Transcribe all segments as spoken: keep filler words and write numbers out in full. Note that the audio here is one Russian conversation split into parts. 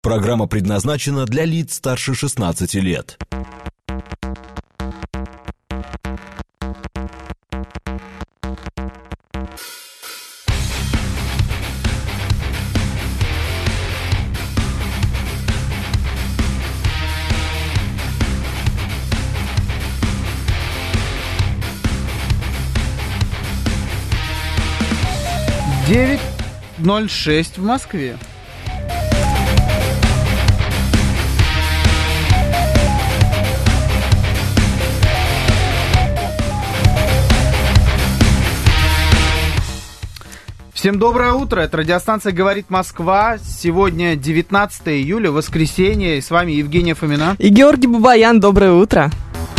Программа предназначена для лиц старше шестнадцати лет. девять ноль шесть в Москве. Всем доброе утро, это радиостанция «Говорит Москва». Сегодня девятнадцатое июля, воскресенье, и с вами Евгения Фомина. И Георгий Бабаян, доброе утро.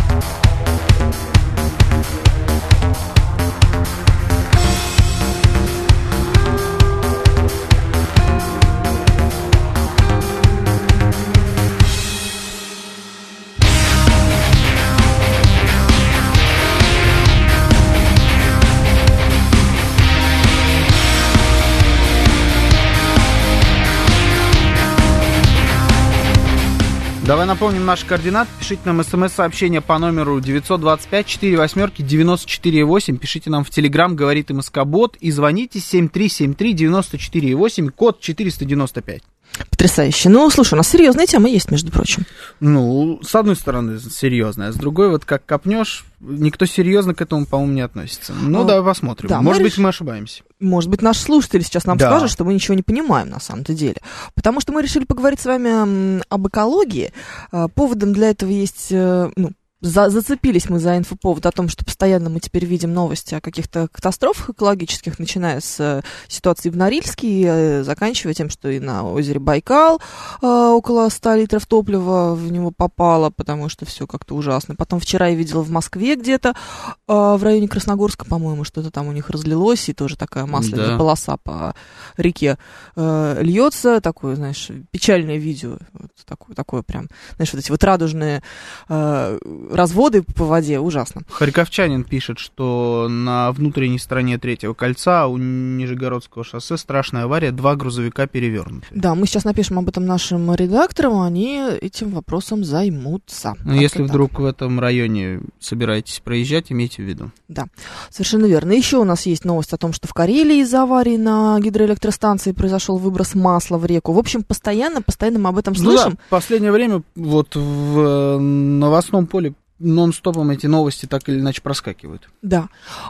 Давай напомним наши координаты. Пишите нам смс-сообщение по номеру девятьсот двадцать пять сорок восемь девяносто четыре восемь. Пишите нам в Телеграм «Говорит МСК-бот» и звоните семь три семь три девяносто четыре восемь, код четыреста девяносто пять. Потрясающе. Ну, слушай, у нас серьезная тема есть, между прочим. Ну, с одной стороны, серьезная, а с другой, вот как копнешь, никто серьезно к этому, по-моему, не относится. Ну, а, давай посмотрим. Да, Может мы быть, реш... мы ошибаемся. Может быть, наши слушатели сейчас нам да. скажут, что мы ничего не понимаем на самом-то деле. Потому что мы решили поговорить с вами об экологии. Поводом для этого есть, ну, За, зацепились мы за инфоповод о том, что постоянно мы теперь видим новости о каких-то катастрофах экологических, начиная с э, ситуации в Норильске, и, э, заканчивая тем, что и на озере Байкал э, около ста литров топлива в него попало, потому что все как-то ужасно. Потом вчера я видела в Москве где-то, э, в районе Красногорска, по-моему, что-то там у них разлилось, и тоже такая масляная да. полоса по реке э, льется, такое, знаешь, печальное видео, вот такое, такое прям, знаешь, вот эти вот радужные э, разводы по воде, ужасно. Харьковчанин пишет, что на внутренней стороне Третьего кольца у Нижегородского шоссе страшная авария, два грузовика перевернуты. Да, мы сейчас напишем об этом нашим редакторам, они этим вопросом займутся. Ну, если вдруг в этом районе собираетесь проезжать, имейте в виду. Да, совершенно верно. Еще у нас есть новость о том, что в Карелии из-за аварии на гидроэлектростанции произошел выброс масла в реку. В общем, постоянно, постоянно мы об этом слышим. Ну да, в последнее время вот в новостном поле нон-стопом эти новости так или иначе проскакивают. Да.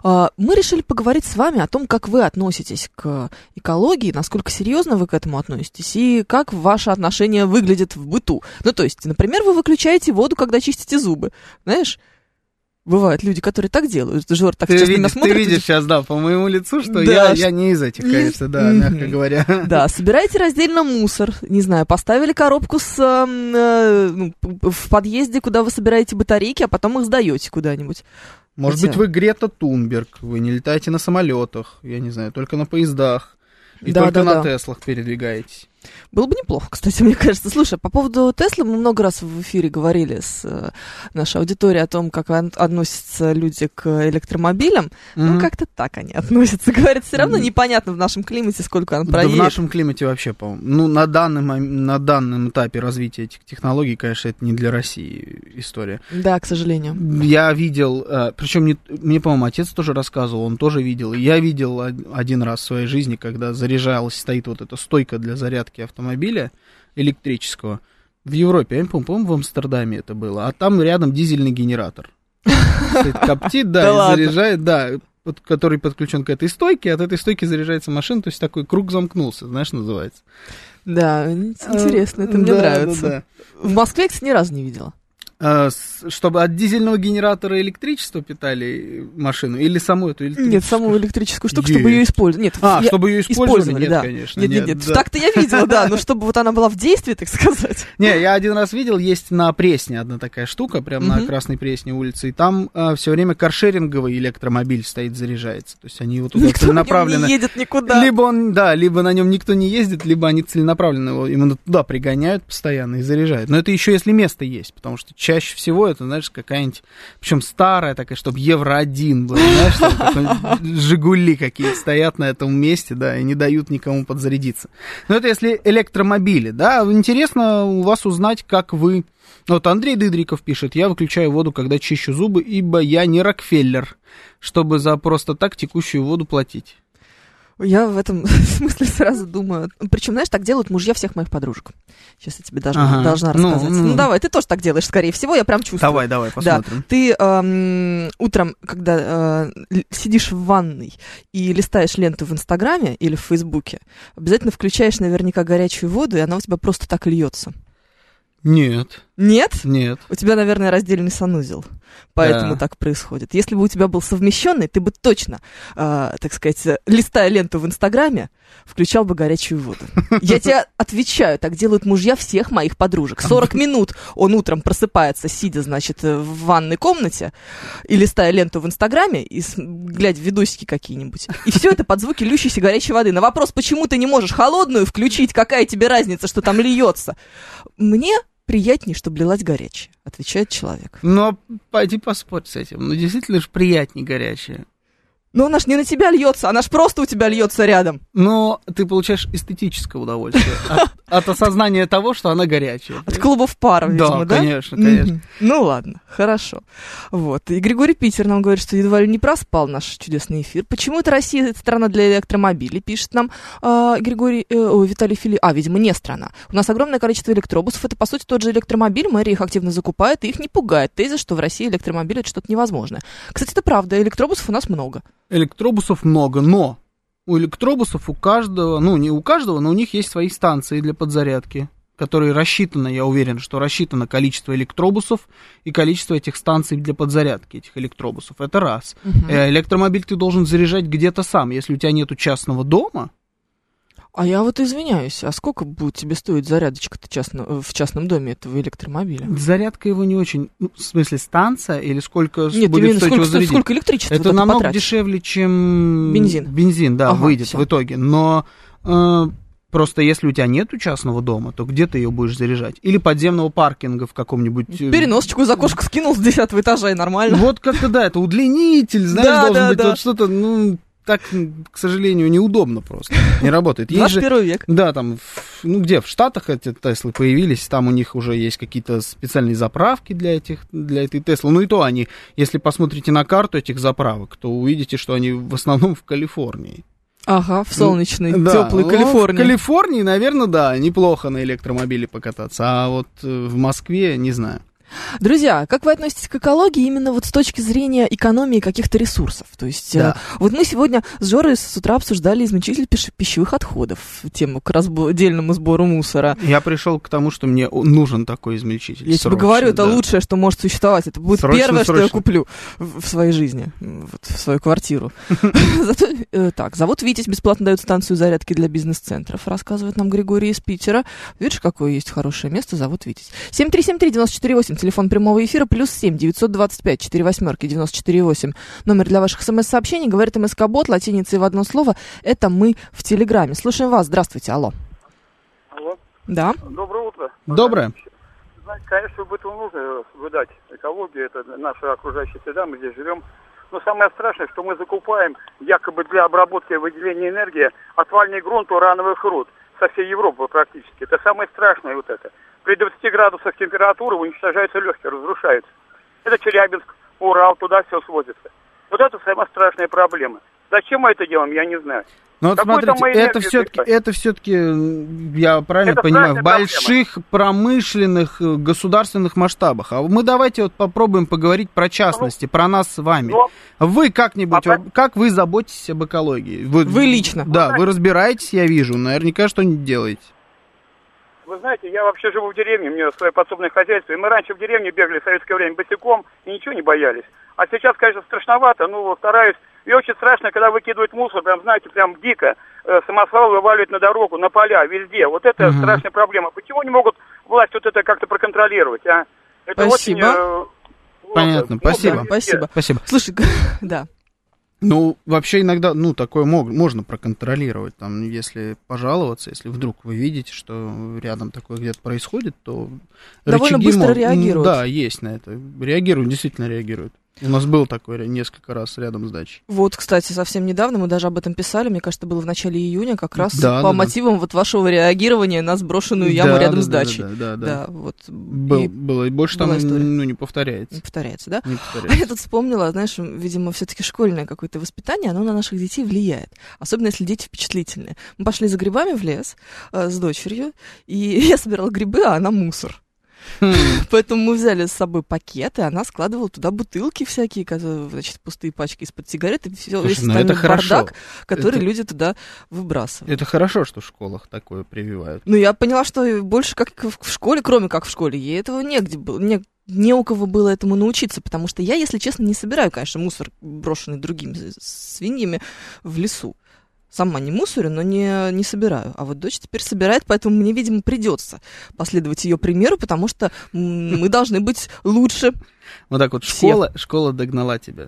Мы решили поговорить с вами о том, как вы относитесь к экологии, насколько серьезно вы к этому относитесь, и как ваше отношение выглядит в быту. Ну, то есть, например, вы выключаете воду, когда чистите зубы. Знаешь, бывают люди, которые так делают. Жор так ты сейчас видишь, на нас смотрит. Ты видишь сейчас, да, по моему лицу, что да, я, я не из этих, конечно, да, мягко говоря. Да, собираете раздельно мусор, не знаю, поставили коробку с, э, ну, в подъезде, куда вы собираете батарейки, а потом их сдаете куда-нибудь. Может Хотя... быть, вы Грета Тунберг, вы не летаете на самолетах, я не знаю, только на поездах, и да, только да, на да. Теслах передвигаетесь. Было бы неплохо, кстати, мне кажется. Слушай, по поводу Теслы мы много раз в эфире говорили с э, нашей аудиторией о том, как относятся люди к электромобилям. Mm-hmm. Ну, как-то так они относятся. Говорят, все равно mm-hmm. непонятно в нашем климате, сколько он проедет. Да в нашем климате вообще, по-моему. Ну, на данном, на данном этапе развития этих технологий, конечно, это не для России история. Да, к сожалению. Я видел, причем не, мне, по-моему, отец тоже рассказывал, он тоже видел. Я видел один раз в своей жизни, когда заряжалась, стоит вот эта стойка для зарядки автомобиля электрического в Европе, я не помню, по-моему, в Амстердаме это было, а там рядом дизельный генератор. Коптит, да, и заряжает, да, который подключен к этой стойке, от этой стойки заряжается машина, то есть такой круг замкнулся, знаешь, называется. Да, интересно, это мне нравится. В Москве, кстати, ни разу не видела. Чтобы от дизельного генератора электричество питали машину или саму эту электрическую? Нет, саму электрическую штуку, чтобы ее использовали. Нет, а, чтобы ее использовали? использовали нет, да. конечно. Нет, нет, нет. Да. Так-то я видела, да, но чтобы вот она была в действии, так сказать. Не, я один раз видел, есть на Пресне одна такая штука, прямо на Красной Пресне улице, и там все время каршеринговый электромобиль стоит, заряжается. То есть они его туда целенаправленно... Никто не едет никуда. Либо он, да, либо на нем никто не ездит, либо они целенаправленно его именно туда пригоняют постоянно и заряжают. Но это еще если место есть, потому что часть чаще всего это, знаешь, какая-нибудь, причем старая такая, чтобы евро один был, знаешь, там Жигули какие-то стоят на этом месте, да, и не дают никому подзарядиться. Но это если электромобили, да, интересно у вас узнать, как вы... Вот Андрей Дыдриков пишет: я выключаю воду, когда чищу зубы, ибо я не Рокфеллер, чтобы за просто так текущую воду платить. Я в этом смысле сразу думаю. Причем, знаешь, так делают мужья всех моих подружек. Сейчас я тебе должна, ага. должна рассказать. Ну, ну, ну давай, ты тоже так делаешь, скорее всего, я прям чувствую. Давай, давай, посмотрим. Да. Ты эм, утром, когда э, сидишь в ванной и листаешь ленту в Инстаграме или в Фейсбуке, обязательно включаешь наверняка горячую воду, и она у тебя просто так льется. Нет. Нет? Нет. У тебя, наверное, раздельный санузел, поэтому да. так происходит. Если бы у тебя был совмещенный, ты бы точно, э, так сказать, листая ленту в Инстаграме, включал бы горячую воду. Я тебе отвечаю, так делают мужья всех моих подружек. сорок минут он утром просыпается, сидя, значит, в ванной комнате, и листая ленту в Инстаграме, и глядя видосики какие-нибудь. И все это под звуки льющейся горячей воды. На вопрос, почему ты не можешь холодную включить, какая тебе разница, что там льется? Мне приятнее, чтобы лилась горячая, отвечает человек. Но пойди поспорь с этим. Ну, действительно же приятнее горячая. Но она ж не на тебя льется, она ж просто у тебя льется рядом. Но ты получаешь эстетическое удовольствие от, от осознания того, что она горячая. От клубов пара, видимо, да? Да, конечно, конечно. Mm-hmm. Ну ладно, хорошо. Вот. И Григорий Питер нам говорит, что едва ли не проспал наш чудесный эфир. Почему это Россия — страна для электромобилей, пишет нам э, Григорий, э, о, Виталий Фили. А, видимо, не страна. У нас огромное количество электробусов. Это, по сути, тот же электромобиль. Мэрия их активно закупает, и их не пугает теза, что в России электромобиль — это что-то невозможное. Кстати, это правда. Электробусов у нас много. Электробусов много, но у электробусов у каждого, ну не у каждого, но у них есть свои станции для подзарядки, которые рассчитаны, я уверен, что рассчитано количество электробусов и количество этих станций для подзарядки этих электробусов. Это раз. Uh-huh. Электромобиль ты должен заряжать где-то сам. Если у тебя нету частного дома... А я вот извиняюсь, а сколько будет тебе стоить зарядочка-то частно, в частном доме этого электромобиля? Зарядка его не очень... Ну, в смысле, станция или сколько Нет, будет именно стоить сколько, его зарядить? сколько электричества это ты намного потратишь? Дешевле, чем... Бензин. Бензин, да, ага, выйдет всё. в итоге. Но э, просто если у тебя нету частного дома, то где ты ее будешь заряжать? Или подземного паркинга в каком-нибудь... Переносочку из окошка скинул с десятого этажа, и нормально. Вот как-то, да, это удлинитель, знаешь, да, должен да, быть да. вот что-то, ну... Так, к сожалению, неудобно просто. Не работает. двадцать первый век. Да, там, в, ну где, в Штатах эти Теслы появились, там у них уже есть какие-то специальные заправки для, этих, для этой Теслы. Ну и то они, если посмотрите на карту этих заправок, то увидите, что они в основном в Калифорнии. Ага, в солнечной, да, теплой ну, Калифорнии. В Калифорнии, наверное, да, неплохо на электромобиле покататься, а вот в Москве не знаю. Друзья, как вы относитесь к экологии именно вот с точки зрения экономии каких-то ресурсов? То есть, да. э, вот мы сегодня с Жорой с утра обсуждали измельчитель пищ- пищевых отходов, тему к разбо- отдельному сбору мусора. Я пришел к тому, что мне нужен такой измельчитель. Я срочно, тебе говорю, это да. лучшее, что может существовать. Это будет Срочно, первое, срочно. что я куплю в, в своей жизни, вот, в свою квартиру. Зато, э, так, завод «Витязь» бесплатно дает станцию зарядки для бизнес-центров, рассказывает нам Григорий из Питера. Видишь, какое есть хорошее место, завод «Витязь». семь три семь три девять четыре восемь, телефон прямого эфира. Плюс семь девятьсот двадцать пять четыре восьмерки девяносто четыре восемь. Номер для ваших смс-сообщений. Говорит МСК-бот, латиницей в одно слово. Это мы в Телеграме. Слушаем вас. Здравствуйте. Алло. Алло. Да. Доброе утро. Доброе. Знаете, конечно, об этом нужно соблюдать. Экология — это наша окружающая среда, мы здесь живем. Но самое страшное, что мы закупаем якобы для обработки и выделения энергии отвальный грунт урановых руд со всей Европы практически. Это самое страшное вот это. При двадцати градусах температуры уничтожаются легкие, разрушаются. Это Челябинск, Урал, туда все сводится. Вот это самая страшная проблема. Зачем мы это делаем, я не знаю. Ну вот Какую-то смотрите, это все-таки, это все-таки, я правильно это понимаю, в больших проблема. Промышленных государственных масштабах. А мы давайте вот попробуем поговорить про частности, ну, про нас с вами. Но... Вы как-нибудь, а, как вы заботитесь об экологии? Вы, вы лично? Да, вы, вы разбираетесь, я вижу, наверняка что-нибудь делаете. Вы знаете, я вообще живу в деревне, у меня свое подсобное хозяйство, и мы раньше в деревне бегали в советское время босиком и ничего не боялись. А сейчас, конечно, страшновато, ну, стараюсь. И очень страшно, когда выкидывают мусор, прям, знаете, прям дико, э, самосвал вываливают на дорогу, на поля, везде. Вот это uh-huh. страшная проблема. Почему не могут власть вот это как-то проконтролировать, а? Это спасибо. Очень, э, Понятно, ну, спасибо. Да, спасибо. Спасибо. Слушай, да. Ну, вообще иногда, ну, такое мог, можно проконтролировать, там, если пожаловаться, если вдруг вы видите, что рядом такое где-то происходит, то довольно рычаги быстро мог- реагируют. Да, есть на это. Реагируют, действительно реагируют. У нас было такое несколько раз рядом с дачей. Вот, кстати, совсем недавно мы даже об этом писали, мне кажется, было в начале июня, как раз Да, по да, мотивам вот вашего реагирования на сброшенную яму Да, рядом да, с да, дачей. Да, да, да. Да, вот. Был- И было, и больше там была история. ну, не повторяется. не повторяется, да? Не А повторяется. я тут вспомнила, знаешь, видимо, все-таки школьное какое-то воспитание, оно на наших детей влияет. Особенно, если дети впечатлительные. Мы пошли за грибами в лес э, с дочерью, и я собирала грибы, а она мусор. Хм. Поэтому мы взяли с собой пакет, и она складывала туда бутылки всякие, которые, значит, пустые пачки из-под сигарет, и все, Слушай, весь ну остальной это хорошо. бардак, который Это- люди туда выбрасывают. Это хорошо, что в школах такое прививают. Ну, я поняла, что больше как в в школе, кроме как в школе, ей этого негде было, не, не у кого было этому научиться, потому что я, если честно, не собираю, конечно, мусор, брошенный другими свиньями в лесу. Сама не мусорю, но не, не собираю. А вот дочь теперь собирает, поэтому мне, видимо, придется последовать ее примеру, потому что м, мы должны быть лучше. Вот так вот Всех. школа, школа догнала тебя.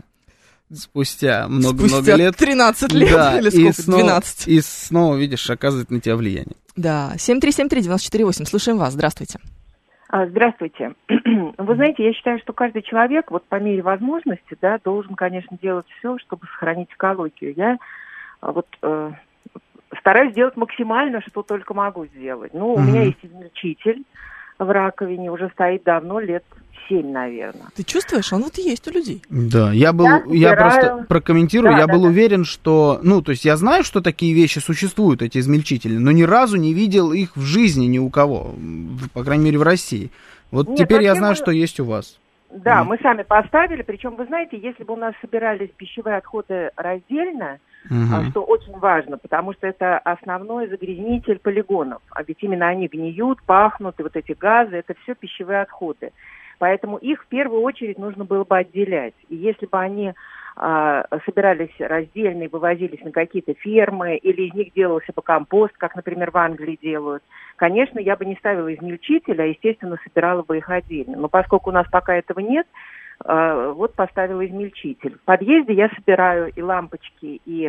Спустя много-много Спустя лет. тринадцать лет Да, или и сколько? снова, двенадцать. и снова, видишь, оказывает на тебя влияние. Да, семь три семь три девять четыре восемь. Слушаем вас. Здравствуйте. А, Здравствуйте. Вы знаете, я считаю, что каждый человек, вот по мере возможности, да, должен, конечно, делать все, чтобы сохранить экологию. Я а, вот э, стараюсь делать максимально, что только могу сделать. Ну, у Мгм. меня есть измельчитель в раковине, уже стоит давно, лет семь, наверное. Ты чувствуешь, он вот есть у людей. Да, я был, Я я, собираю. просто прокомментирую, Да, я да, был да. уверен, что, ну, то есть я знаю, что такие вещи существуют, эти измельчители, но ни разу не видел их в жизни ни у кого, в- по крайней мере, в России. Вот Нет, теперь я вообще знаю, мы- что есть у вас. Да, Мгм. мы сами поставили, причем, вы знаете, если бы у нас собирались пищевые отходы раздельно, Мгм. а, что очень важно, потому что это основной загрязнитель полигонов. А ведь именно они гниют, пахнут, и вот эти газы, это все пищевые отходы. Поэтому их в первую очередь нужно было бы отделять. И если бы они а, собирались раздельно и вывозились на какие-то фермы, или из них делался бы компост, как, например, в Англии делают, конечно, я бы не ставила измельчитель, а, естественно, собирала бы их отдельно. Но поскольку у нас пока этого нет, а, вот поставила измельчитель. В подъезде я собираю и лампочки, и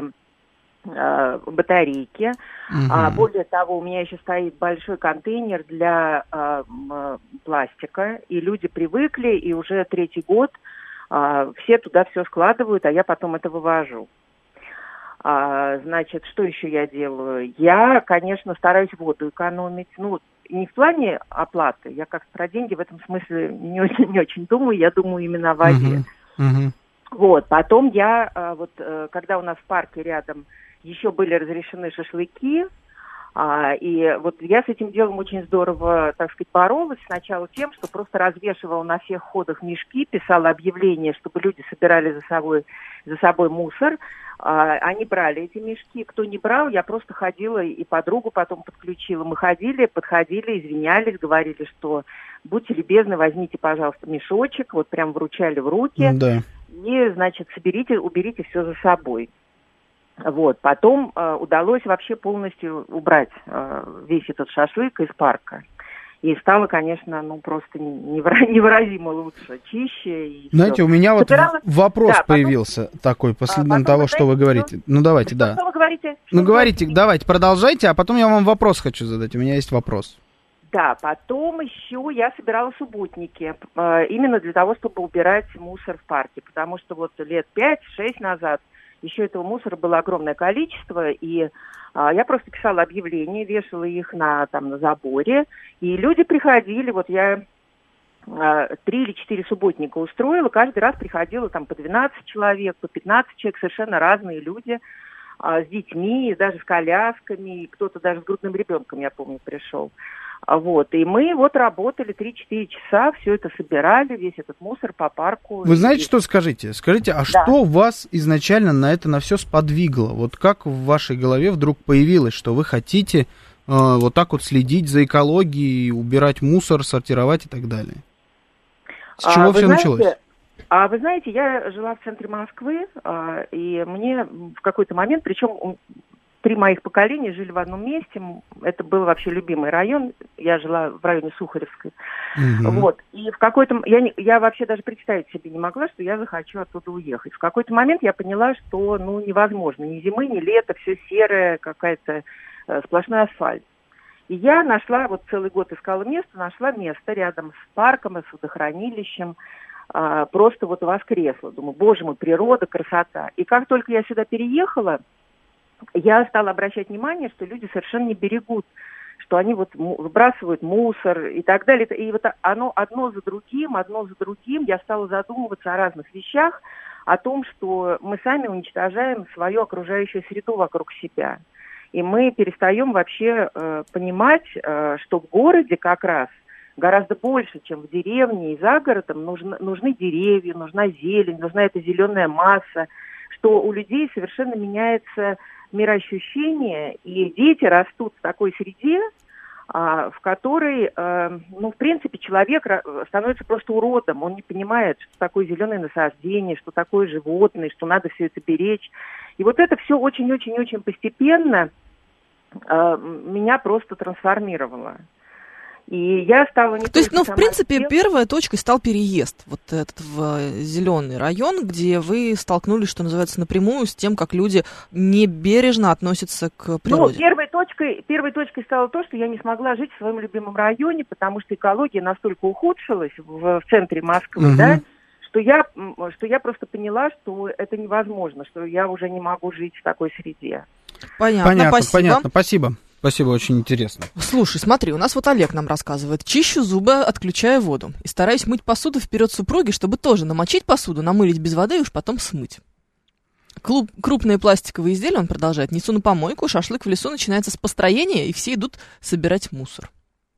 а, батарейки. Мгм. А, более того, у меня еще стоит большой контейнер для а, м, а, пластика, и люди привыкли, и уже третий год а, все туда все складывают, а я потом это вывожу. А, значит, что еще я делаю? Я, конечно, стараюсь воду экономить. Ну, не в плане оплаты, я как-то про деньги в этом смысле не очень, не очень думаю, я думаю именно о воде. Мгм. Мгм. Вот, потом я, а, вот, э, когда у нас в парке рядом еще были разрешены шашлыки, а, и вот я с этим делом очень здорово, так сказать, боролась сначала тем, что просто развешивала на всех входах мешки, писала объявления, чтобы люди собирали за собой, за собой мусор. А, они брали эти мешки. Кто не брал, я просто ходила и подругу потом подключила. Мы ходили, подходили, извинялись, говорили, что будьте любезны, возьмите, пожалуйста, мешочек, вот прям вручали в руки. Да. И, значит, соберите, уберите все за собой. Вот. Потом э, удалось вообще полностью убрать э, весь этот шашлык из парка. И стало, конечно, ну просто невра- невыразимо лучше, чище. И Знаете, всё. у меня вот Собиралась- в- вопрос Да, потом- появился такой, по А, следам потом того, вы что вы знаете, говорите. Ну, давайте, Что, да. что вы говорите? Что Ну, вы говорите, говорите? давайте, продолжайте, а потом я вам вопрос хочу задать. У меня есть вопрос. Да, потом еще я собирала субботники, э, именно для того, чтобы убирать мусор в парке, потому что вот лет пять-шесть назад еще этого мусора было огромное количество, и э, я просто писала объявления, вешала их на, там, на заборе, и люди приходили, вот я э, три или четыре субботника устроила, каждый раз приходило там по двенадцать человек, по пятнадцать человек, совершенно разные люди, э, с детьми, даже с колясками, и кто-то даже с грудным ребенком, я помню, пришел. Вот, и мы вот работали три-четыре часа, все это собирали, весь этот мусор по парку. Вы знаете, И- что скажите? Скажите, а Да. что вас изначально на это, на все сподвигло? Вот как в вашей голове вдруг появилось, что вы хотите э, вот так вот следить за экологией, убирать мусор, сортировать и так далее? С А, чего вы все знаете, началось? А вы знаете, я жила в центре Москвы, а, и мне в какой-то момент, причем три моих поколения жили в одном месте. Это был вообще любимый район. Я жила в районе Сухаревской. Mm-hmm. Вот. И в какой-то... Я, не, я вообще даже представить себе не могла, что я захочу оттуда уехать. В какой-то момент я поняла, что ну, невозможно. Ни зимы, ни лета, все серое, какая-то э, сплошной асфальт. И я нашла, вот целый год искала место, нашла место рядом с парком, с водохранилищем. Э, просто вот воскресла. Думаю, боже мой, природа, красота. И как только я сюда переехала, я стала обращать внимание, что люди совершенно не берегут, что они вот выбрасывают мусор и так далее. И вот оно одно за другим, одно за другим. Я стала задумываться о разных вещах, о том, что мы сами уничтожаем свою окружающую среду вокруг себя. И мы перестаем вообще э, понимать, э, что в городе как раз гораздо больше, чем в деревне и за городом, нужны, нужны деревья, нужна зелень, нужна эта зеленая масса, что у людей совершенно меняется мироощущение, и дети растут в такой среде, а, в которой, а, ну, в принципе, человек становится просто уродом. Он не понимает, что такое зеленое насаждение, что такое животное, что надо все это беречь. И вот это все очень-очень-очень постепенно а, меня просто трансформировало. И я стала не То есть, ну, в принципе, тем... первой точкой стал переезд вот этот в зеленый район, где вы столкнулись, что называется, напрямую с тем, как люди небережно относятся к природе. Ну, первой точкой, первой точкой стало то, что я не смогла жить в своем любимом районе, потому что экология настолько ухудшилась в, в центре Москвы, угу. да, что я, что я просто поняла, что это невозможно, что я уже не могу жить в такой среде. Понятно, понятно, спасибо. понятно, спасибо. Спасибо, очень интересно. Слушай, смотри, у нас вот Олег нам рассказывает. Чищу зубы, отключая воду. И стараюсь мыть посуду вперед супруги, чтобы тоже намочить посуду, намылить без воды и уж потом смыть. Клуб, крупные пластиковые изделия, он продолжает, несу на помойку, шашлык в лесу, начинается с построения, и все идут собирать мусор.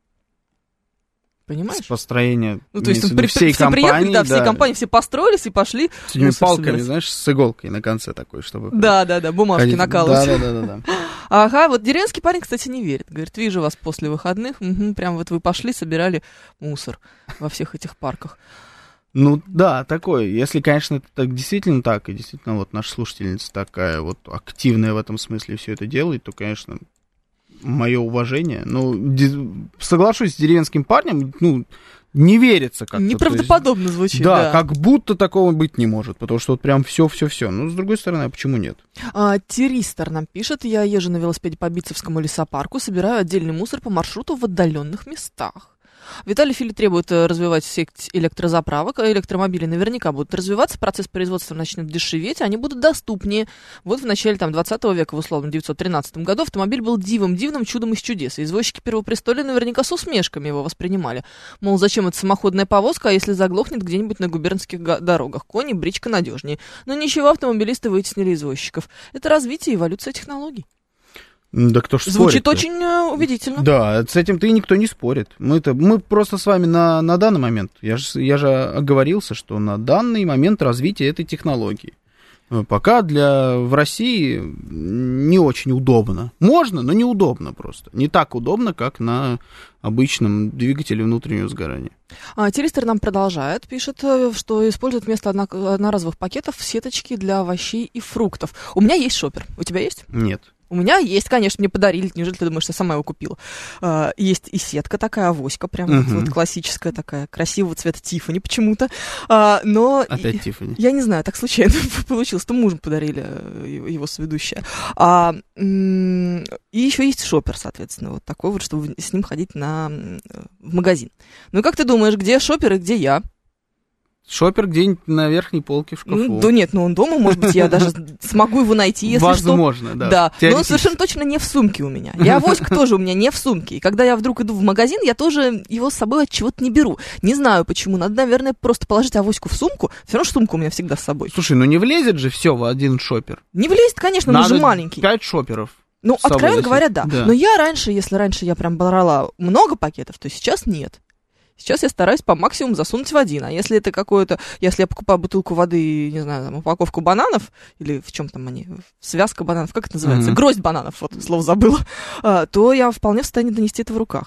Понимаешь? С построения. Ну, то есть при, всей все компании, приехали, да, да, все компании, все построились и пошли. С этими палками, собирать. Знаешь, с иголкой на конце такой, чтобы... Да, да, да, бумажки ходить. накалывать. Да, да, да, да, да. Ага, вот деревенский парень, кстати, не верит. Говорит, вижу вас после выходных, угу, прям вот вы пошли, собирали мусор во всех этих парках. Ну, да, такое. Если, конечно, это так, действительно так, и действительно вот наша слушательница такая вот активная в этом смысле все это делает, то, конечно... Мое уважение. Ну, соглашусь с деревенским парнем, ну, не верится как-то. Неправдоподобно есть, звучит, да, да. как будто такого быть не может, потому что вот прям все-все-все. Ну, с другой стороны, а почему нет? А, Тиристор нам пишет, я езжу на велосипеде по Битцевскому лесопарку, собираю отдельный мусор по маршруту в отдаленных местах. Виталий Фили требует развивать сеть электрозаправок, а электромобили наверняка будут развиваться, процесс производства начнет дешеветь, они будут доступнее. Вот в начале там, двадцатого века, в условном девятьсот тринадцатом году, автомобиль был дивом, дивным чудом из чудес. Извозчики Первопрестолья наверняка с усмешками его воспринимали. Мол, зачем эта самоходная повозка, а если заглохнет где-нибудь на губернских дорогах? Кони, бричка надежнее. Но ничего, автомобилисты вытеснили извозчиков. Это развитие и эволюция технологий. Да кто ж Звучит спорит-то? очень э, убедительно. Да, с этим-то и никто не спорит. Мы-то, мы просто с вами на, на данный момент, я же, я же оговорился, что на данный момент развития этой технологии пока для, в России не очень удобно. Можно, но неудобно просто. Не так удобно, как на обычном двигателе внутреннего сгорания. А, Тиристер нам продолжает, пишет, что используют вместо одно, одноразовых пакетов сеточки для овощей и фруктов. У меня есть шопер. У тебя есть? Нет. У меня есть, конечно, мне подарили. Неужели ты думаешь, я сама его купила? А, есть и сетка такая, авоська прям uh-huh. вот классическая такая, красивого цвета Тиффани почему-то. А, но Опять Тиффани. Я не знаю, так случайно получилось. То мужем подарили его соведущая. А, и еще есть шопер, соответственно, вот такой вот, чтобы с ним ходить на, в магазин. Ну и как ты думаешь, где шопер и где я? Шопер где-нибудь на верхней полке в шкафу. Ну, да нет, ну он дома, может быть, я даже смогу его найти, если что. Возможно, да. Да, но он совершенно точно не в сумке у меня. И авоська тоже у меня не в сумке. И когда я вдруг иду в магазин, я тоже его с собой от чего-то не беру. Не знаю почему. Надо, наверное, просто положить авоську в сумку. Все равно сумка у меня всегда с собой. Слушай, ну не влезет же все в один шопер. Не влезет, конечно, он же маленький. Пять шоперов. Ну, откровенно говоря, да. да. Но я раньше, если раньше я прям брала много пакетов, то сейчас нет. Сейчас я стараюсь по максимуму засунуть в один. А если это какое-то... Если я покупаю бутылку воды, не знаю, там, упаковку бананов, или в чем там они, связка бананов, как это называется? Mm-hmm. Гроздь бананов, вот, слово забыла. А, то я вполне в состоянии донести это в руках.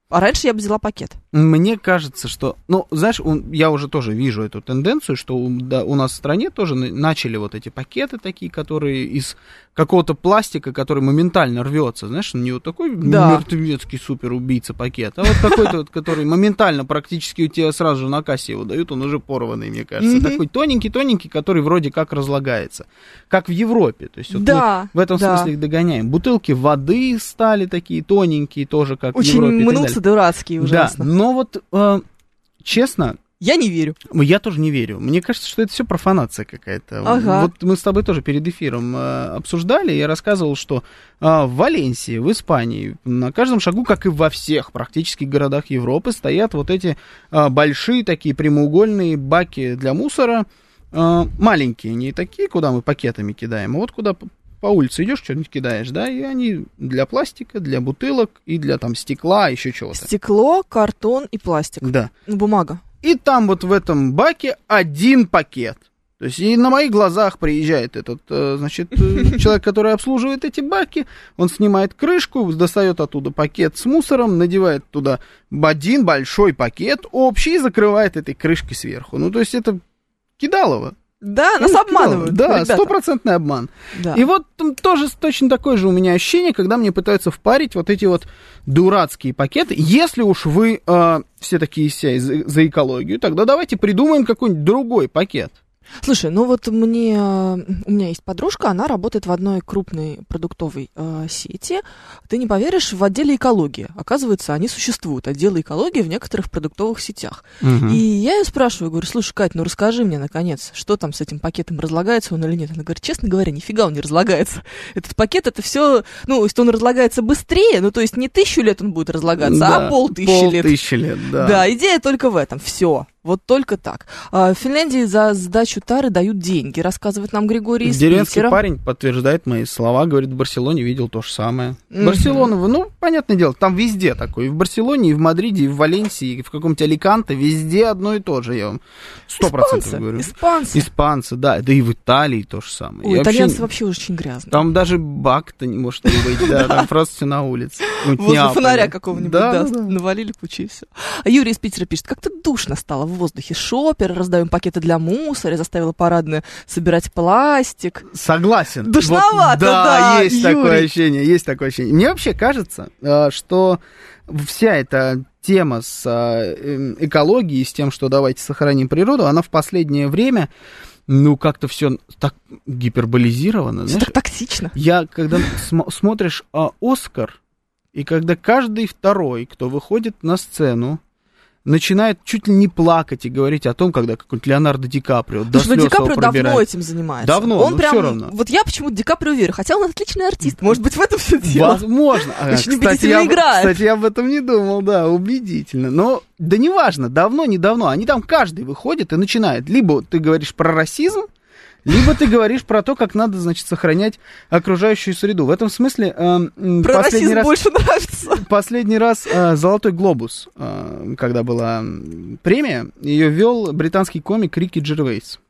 А раньше я бы взяла пакет. Мне кажется, что... Ну, знаешь, он, я уже тоже вижу эту тенденцию, что у, да, у нас в стране тоже начали вот эти пакеты такие, которые из какого-то пластика, который моментально рвется. Знаешь, не вот такой да. мертвецкий супер-убийца пакет, а вот какой-то, вот, который моментально практически у тебя сразу же на кассе его дают, он уже порванный, мне кажется. Mm-hmm. Такой тоненький-тоненький, который вроде как разлагается. Как в Европе. То есть вот да, мы в этом да. смысле их догоняем. Бутылки воды стали такие тоненькие, тоже как очень в Европе. Очень мнутся дурацкие ужасно. Да, но вот, э, честно... Я не верю. Я тоже не верю. Мне кажется, что это все профанация какая-то. Ага. Вот мы с тобой тоже перед эфиром э, обсуждали, я рассказывал, что э, в Валенсии, в Испании, на каждом шагу, как и во всех практически городах Европы, стоят вот эти э, большие такие прямоугольные баки для мусора, э, маленькие, не такие, куда мы пакетами кидаем, а вот куда по улице идешь, что-нибудь кидаешь, да, и они для пластика, для бутылок и для там стекла, еще чего-то. Стекло, картон и пластик. Да. Бумага. И там вот в этом баке один пакет. То есть и на моих глазах приезжает этот, значит, человек, который обслуживает эти баки, он снимает крышку, достает оттуда пакет с мусором, надевает туда один большой пакет общий и закрывает этой крышкой сверху. Ну, то есть это кидалово. Да, нас ну, обманывают. Да, стопроцентный обман. Да. И вот тоже точно такое же у меня ощущение, когда мне пытаются впарить вот эти вот дурацкие пакеты. Если уж вы э, все такие все за, за экологию, тогда давайте придумаем какой-нибудь другой пакет. Слушай, ну вот мне, у меня есть подружка, она работает в одной крупной продуктовой э, сети. Ты не поверишь, в отделе экологии. Оказывается, они существуют, отделы экологии в некоторых продуктовых сетях. Угу. И я ее спрашиваю, говорю, слушай, Кать, ну расскажи мне, наконец, что там с этим пакетом, разлагается он или нет? Она говорит, честно говоря, нифига он не разлагается. Этот пакет, это все, ну, если он разлагается быстрее, ну, то есть не тысячу лет он будет разлагаться, да, а полтысячи лет. Полтысячи лет, да. Да, идея только в этом, все. Вот только так. В Финляндии за сдачу тары дают деньги, рассказывает нам Григорий из Деревенский Питера. парень подтверждает мои слова, говорит, в Барселоне видел то же самое. Mm-hmm. Барселона, ну, понятное дело, там везде такое. И в Барселоне, и в Мадриде, и в Валенсии, и в каком-то Аликанте, везде одно и то же, я вам сто процентов говорю. Испанцы. Испанцы, да. Да и в Италии то же самое. Ой, итальянцы вообще, вообще очень грязные. Там даже бак-то не может не быть, да, там просто все на улице. Возле фонаря какого-нибудь, да, навалили кучу и все. А Юрий из Питера пишет, как-то душно стало в воздухе, шопер, раздаем пакеты для мусора, заставила парадную собирать пластик. Согласен. Душновато, вот, да. Да, есть Юрий. такое ощущение, есть такое ощущение. Мне вообще кажется, что вся эта тема с экологией, с тем, что давайте сохраним природу, она в последнее время, ну, как-то все так гиперболизировано. Все так токсично. Я, когда см- смотришь а, «Оскар», и когда каждый второй, кто выходит на сцену, начинает чуть ли не плакать и говорить о том, когда какой-нибудь Леонардо Ди Каприо до слез Ди Каприо его пробирает. давно этим занимается. Давно, он но прям, все равно. Вот я почему-то Ди Каприо верю, хотя он отличный артист. Может быть, в этом все дело. Возможно. Очень кстати, убедительно я, играет. Кстати, я об этом не думал, да, убедительно. Но, да неважно, давно, недавно, они там каждый выходит и начинает. Либо ты говоришь про расизм, либо ты говоришь про то, как надо, значит, сохранять окружающую среду. В этом смысле... Э, про расизм раз, больше нравится. Последний раз э, «Золотой глобус», э, когда была премия, ее вел британский комик Рики Джервейс.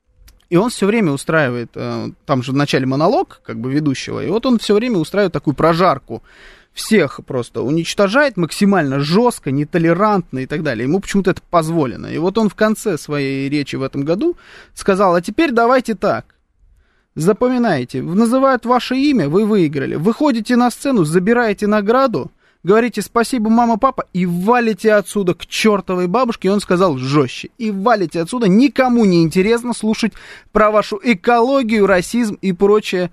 И он все время устраивает... Э, там же в начале монолог, как бы, ведущего, и вот он все время устраивает такую прожарку. Всех просто уничтожает максимально жестко, нетолерантно и так далее. Ему почему-то это позволено. И вот он в конце своей речи в этом году сказал, а теперь давайте так. Запоминайте, называют ваше имя, вы выиграли. Выходите на сцену, забираете награду, говорите спасибо, мама, папа, и валите отсюда к чертовой бабушке. И он сказал жестче. И валите отсюда. Никому не интересно слушать про вашу экологию, расизм и прочее.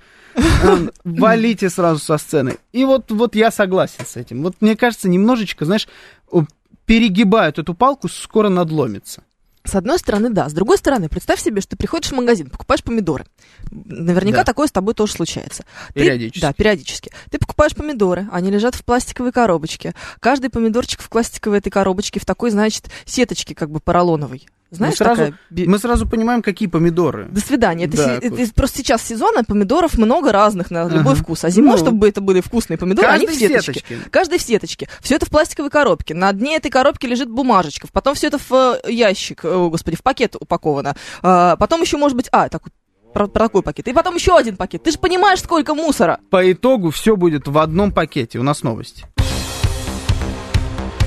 Валите сразу со сцены. И вот, вот я согласен с этим. Вот мне кажется, немножечко, знаешь, перегибают эту палку, скоро надломится. С одной стороны, да. С другой стороны, представь себе, что ты приходишь в магазин, покупаешь помидоры. Наверняка да. такое с тобой тоже случается. Периодически. Ты, да, периодически. Ты покупаешь помидоры, они лежат в пластиковой коробочке. Каждый помидорчик в пластиковой этой коробочке, в такой, значит, сеточке как бы поролоновой. Знаешь, мы, сразу, такая... мы сразу понимаем, какие помидоры. До свидания. Это, да, си... это просто сейчас сезона помидоров много разных на любой ага. вкус. А зимой, ну, чтобы это были вкусные помидоры, они в сеточке. сеточке. Каждый в сеточке. Все это в пластиковой коробке. На дне этой коробки лежит бумажечка. Потом все это в ящик, о, господи, в пакет упаковано. А, потом еще, может быть, а, так про, про такой пакет. И потом еще один пакет. Ты же понимаешь, сколько мусора. По итогу все будет в одном пакете. У нас новости.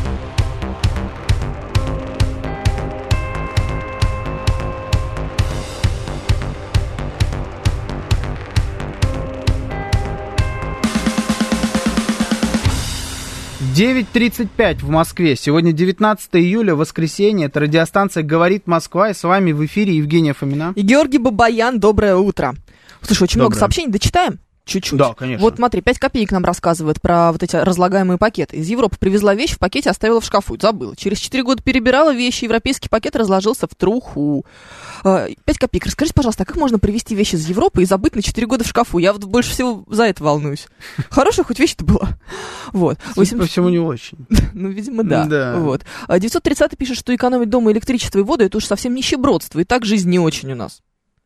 девять тридцать пять в Москве. Сегодня девятнадцатое июля, воскресенье. Это радиостанция «Говорит Москва». И с вами в эфире Евгения Фомина. И Георгий Бабаян. Доброе утро. Слушай, очень Доброе. много сообщений. Дочитаем? Чуть-чуть. Да, конечно. Вот смотри, пять копеек нам рассказывают про вот эти разлагаемые пакеты. Из Европы привезла вещь, в пакете оставила в шкафу. Забыла. Через четыре года перебирала вещи, европейский пакет разложился в труху. пять копеек. Расскажите, пожалуйста, а как можно привезти вещи из Европы и забыть на четыре года в шкафу? Я вот больше всего за это волнуюсь. Хорошая хоть вещь-то была. Вот. Судя по всему, не очень. Ну, видимо, да. Да. Вот. девятьсот тридцатый пишет, что экономить дома электричество и воду — это уж совсем нищебродство. И так жизнь не очень у нас.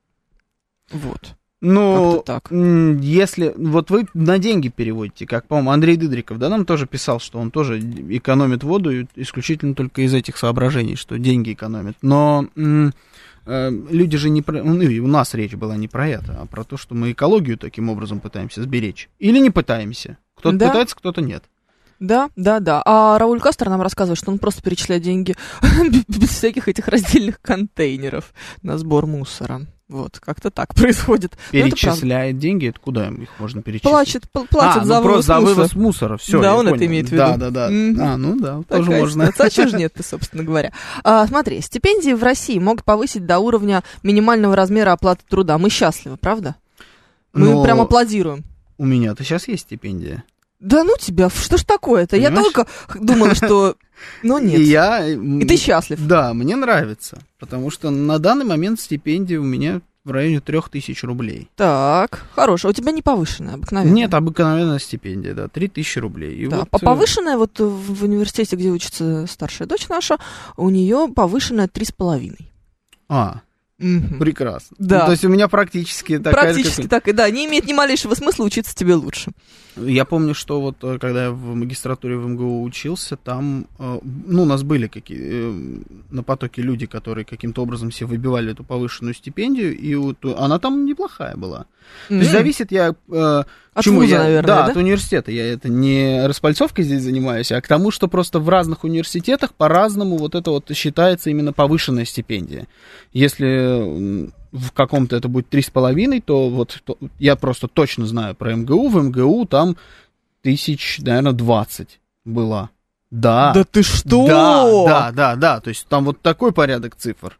Вот. Ну, так. если... Вот вы на деньги переводите, как, по-моему, Андрей Дыдриков, да, нам тоже писал, что он тоже экономит воду исключительно только из этих соображений, что деньги экономит. Но м- э, люди же не про... Ну, и у нас речь была не про это, а про то, что мы экологию таким образом пытаемся сберечь. Или не пытаемся. Кто-то да. пытается, кто-то нет. Да, да, да. А Рауль Кастер нам рассказывает, что он просто перечисляет деньги без всяких этих раздельных контейнеров на сбор мусора. Вот, как-то так происходит. Перечисляет деньги, это куда их можно перечислить? Плачет, платит а, за ну вывоз просто мусора. за вывоз мусора, все. Да, он понял. это имеет в виду. Да, да, да. Mm-hmm. А, ну да, Такая тоже можно. Ситуация. А чего же нет-то, собственно говоря? А, смотри, стипендии в России могут повысить до уровня минимального размера оплаты труда. Мы счастливы, правда? Мы Но прям аплодируем. У меня-то сейчас есть стипендия. Да ну тебя, что ж такое-то? Я Понимаешь? только думала, что... Но нет. И, я... И ты счастлив. Да, мне нравится, потому что на данный момент стипендия у меня в районе трех тысяч рублей. Так, хорошо. У тебя не повышенная, обыкновенная? Нет, обыкновенная стипендия, да, три тысячи рублей. И да, вот... по повышенная, вот в, в университете, где учится старшая дочь наша, у нее повышенная три с половиной. А, Угу. прекрасно. Да. Ну, то есть у меня практически такая... Практически как... так, и да, не имеет ни малейшего смысла учиться тебе лучше. Я помню, что вот когда я в магистратуре в МГУ учился, там, ну, у нас были какие на потоке люди, которые каким-то образом себе выбивали эту повышенную стипендию, и вот она там неплохая была. Mm-hmm. То есть зависит я... От чему вуза, я, наверное, да, да? От университета. Я это не распальцовкой здесь занимаюсь, а к тому, что просто в разных университетах по-разному вот это вот считается именно повышенная стипендия. Если в каком-то это будет три с половиной, то вот то, я просто точно знаю про МГУ. В МГУ там тысяч, наверное, двадцать была. Да. Да ты что? Да, да, да, да. То есть там вот такой порядок цифр.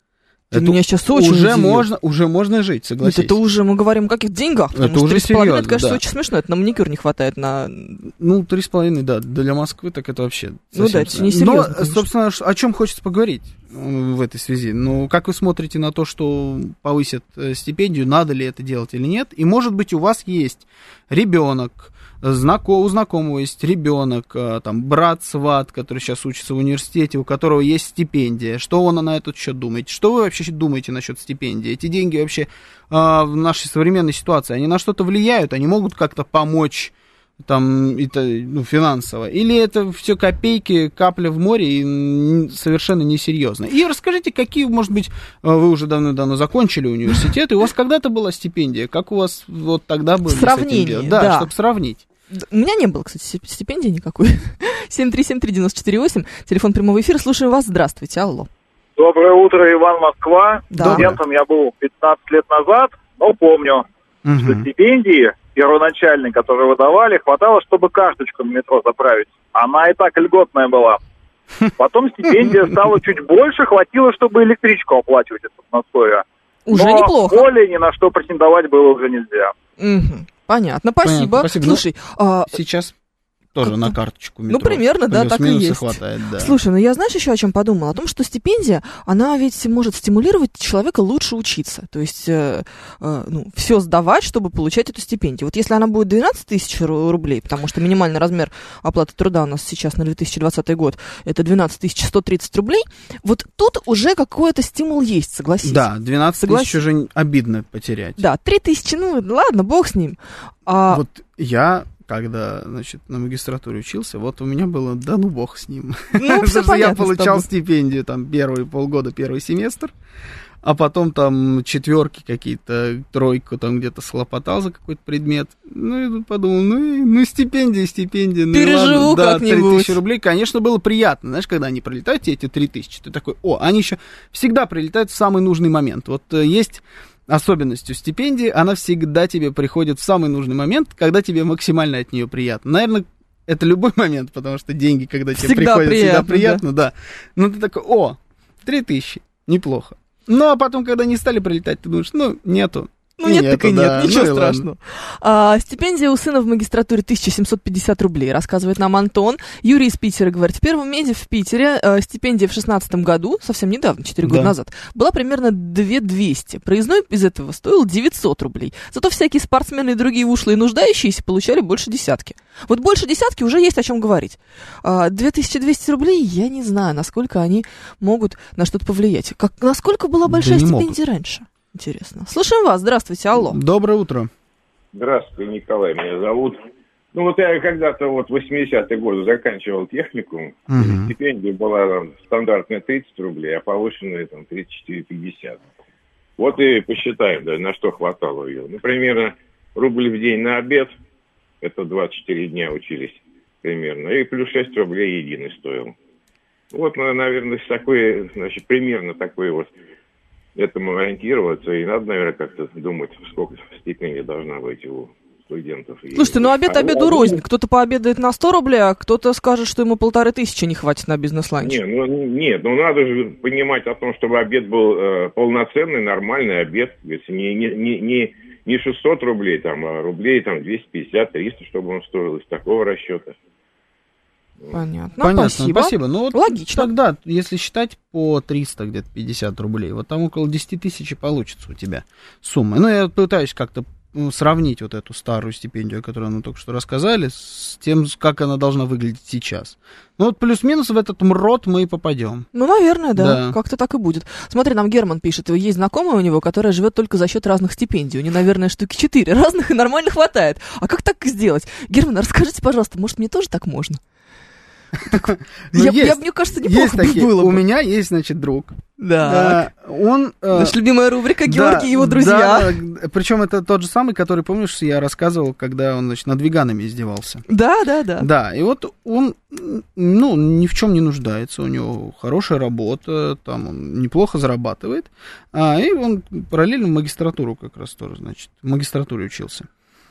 Ты это меня сейчас очень уже удивил. можно, уже можно жить, согласись. Нет, это уже мы говорим о каких деньгах, потому это что уже три с половиной, серьезно, это, конечно, да. очень смешно, это на маникюр не хватает на... Ну, три с половиной, да, для Москвы так это вообще... Ну да, это не серьезно, Но, конечно. собственно, о чем хочется поговорить в этой связи? Ну, как вы смотрите на то, что повысят стипендию, надо ли это делать или нет? И, может быть, у вас есть ребенок, знаком, у знакомого есть ребенок, там, брат, сват, который сейчас учится в университете, у которого есть стипендия. Что вы на этот счет думаете? Что вы вообще думаете насчет стипендии? Эти деньги вообще в нашей современной ситуации, они на что-то влияют? Они могут как-то помочь там, это, ну, финансово? Или это все копейки, капля в море и совершенно несерьезно? И расскажите, какие, может быть, вы уже давно-давно закончили университет, и у вас когда-то была стипендия? Как у вас вот тогда было? Сравнение, да, да. чтобы сравнить. У меня не было, кстати, стипендии никакой. семь три семь три девять четыре восемь, телефон прямого эфира. Слушаю вас. Здравствуйте, алло. Доброе утро, Иван, Москва. Да. Студентом я был пятнадцать лет назад, но помню, Угу. что стипендии первоначальные, которые выдавали, хватало, чтобы карточку на метро заправить. Она и так льготная была. Потом стипендия стала чуть больше, хватило, чтобы электричку оплачивать из Подмосковья. Уже но неплохо. более ни на что претендовать было уже нельзя. Угу. Понятно, спасибо. Понятно, спасибо. Слушай, а, Сейчас тоже на карточку метро. ну, примерно, да, так и Плюс-минус есть. хватает, да. Слушай, ну я знаешь еще о чем подумала? О том, что стипендия, она ведь может стимулировать человека лучше учиться. То есть, э, э, ну, все сдавать, чтобы получать эту стипендию. Вот если она будет двенадцать тысяч рублей, потому что минимальный размер оплаты труда у нас сейчас на две тысячи двадцатый год, это двенадцать тысяч сто тридцать рублей, вот тут уже какой-то стимул есть, согласись. Да, двенадцать тысяч уже обидно потерять. Да, три тысячи, ну ладно, бог с ним. А... Вот я... Когда, значит, на магистратуре учился, вот у меня было, да ну бог с ним. Ну, Потому что я получал стипендию там первые полгода, первый семестр, а потом там четверки какие-то, тройку там где-то схлопотал за какой-то предмет. Ну, и подумал, ну, и, ну стипендия, стипендия. Ну, переживу ладно, да, как-нибудь. три тысячи рублей, конечно, было приятно. Знаешь, когда они прилетают, тебе эти три тысячи, ты такой, о, они еще всегда прилетают в самый нужный момент. Вот есть... Особенностью стипендии, она всегда тебе приходит в самый нужный момент, когда тебе максимально от нее приятно. Наверное, это любой момент, потому что деньги, когда тебе Всегда приходят, приятно, всегда приятно, да. да. Ну, ты такой, о, три тысячи, неплохо. Ну, а потом, когда не стали прилетать, ты думаешь, ну, нету. Ну, нет, нету, так и нет, да. ничего ну, страшного. А, стипендия у сына в магистратуре тысяча семьсот пятьдесят рублей, рассказывает нам Антон. Юрий из Питера говорит, в первом меде в Питере а, стипендия в шестнадцатом году, совсем недавно, четыре года да. назад, была примерно две тысячи двести. Проездной из этого стоил девятьсот рублей. Зато всякие спортсмены и другие ушлые нуждающиеся получали больше десятки. Вот больше десятки уже есть о чем говорить. А, две тысячи двести рублей, я не знаю, насколько они могут на что-то повлиять. Как, насколько была большая да стипендия раньше? Интересно. Слушаем вас. Здравствуйте, алло. Доброе утро. Здравствуйте, Николай, меня зовут. Ну вот я когда-то вот в восьмидесятые годы заканчивал техникум. Uh-huh. Стипендия была там, стандартная тридцать рублей, а повышенная там тридцать четыре пятьдесят. Вот и посчитаем, да, на что хватало ее. Ну, примерно рубль в день на обед. Это двадцать четыре дня учились примерно. И плюс шесть рублей единый стоил. Вот, наверное, такой, значит, примерно такой вот этому ориентироваться, и надо, наверное, как-то думать, сколько стипендий должна быть у студентов. Слушайте, ну обед обеду рознь. Кто-то пообедает на сто рублей, а кто-то скажет, что ему полторы тысячи не хватит на бизнес-ланч. Не, ну, нет, ну надо же понимать о том, чтобы обед был э, полноценный, нормальный обед. Если не, не, не, не, не шестьсот рублей, там, а рублей там, двести пятьдесят - триста, чтобы он стоил из такого расчета. Понятно. Понятно, спасибо. спасибо. Ну, вот логично. Тогда, если считать по триста, где-то пятьдесят рублей, вот там около десять тысяч получится у тебя сумма. Ну, я пытаюсь как-то сравнить вот эту старую стипендию, которую мы только что рассказали, с тем, как она должна выглядеть сейчас. Ну, вот плюс-минус в этот МРОТ мы и попадем. Ну, наверное, да, да. Как-то так и будет. Смотри, нам Герман пишет, есть знакомая у него, которая живет только за счет разных стипендий. У нее, наверное, штуки четыре разных, и нормально хватает. А как так сделать? Герман, расскажите, пожалуйста, может, мне тоже так можно? Я, есть, я, мне кажется, неплохо есть такие. было бы. У меня есть, значит, друг. Да. А, он... Наша любимая рубрика «Георгий да, и его друзья». Да, причем это тот же самый, который, помнишь, я рассказывал, когда он, значит, над веганами издевался. Да, да, да. Да, и вот он, ну, ни в чем не нуждается, у него хорошая работа, там он неплохо зарабатывает, а, и он параллельно в магистратуру как раз тоже, значит, в магистратуре учился.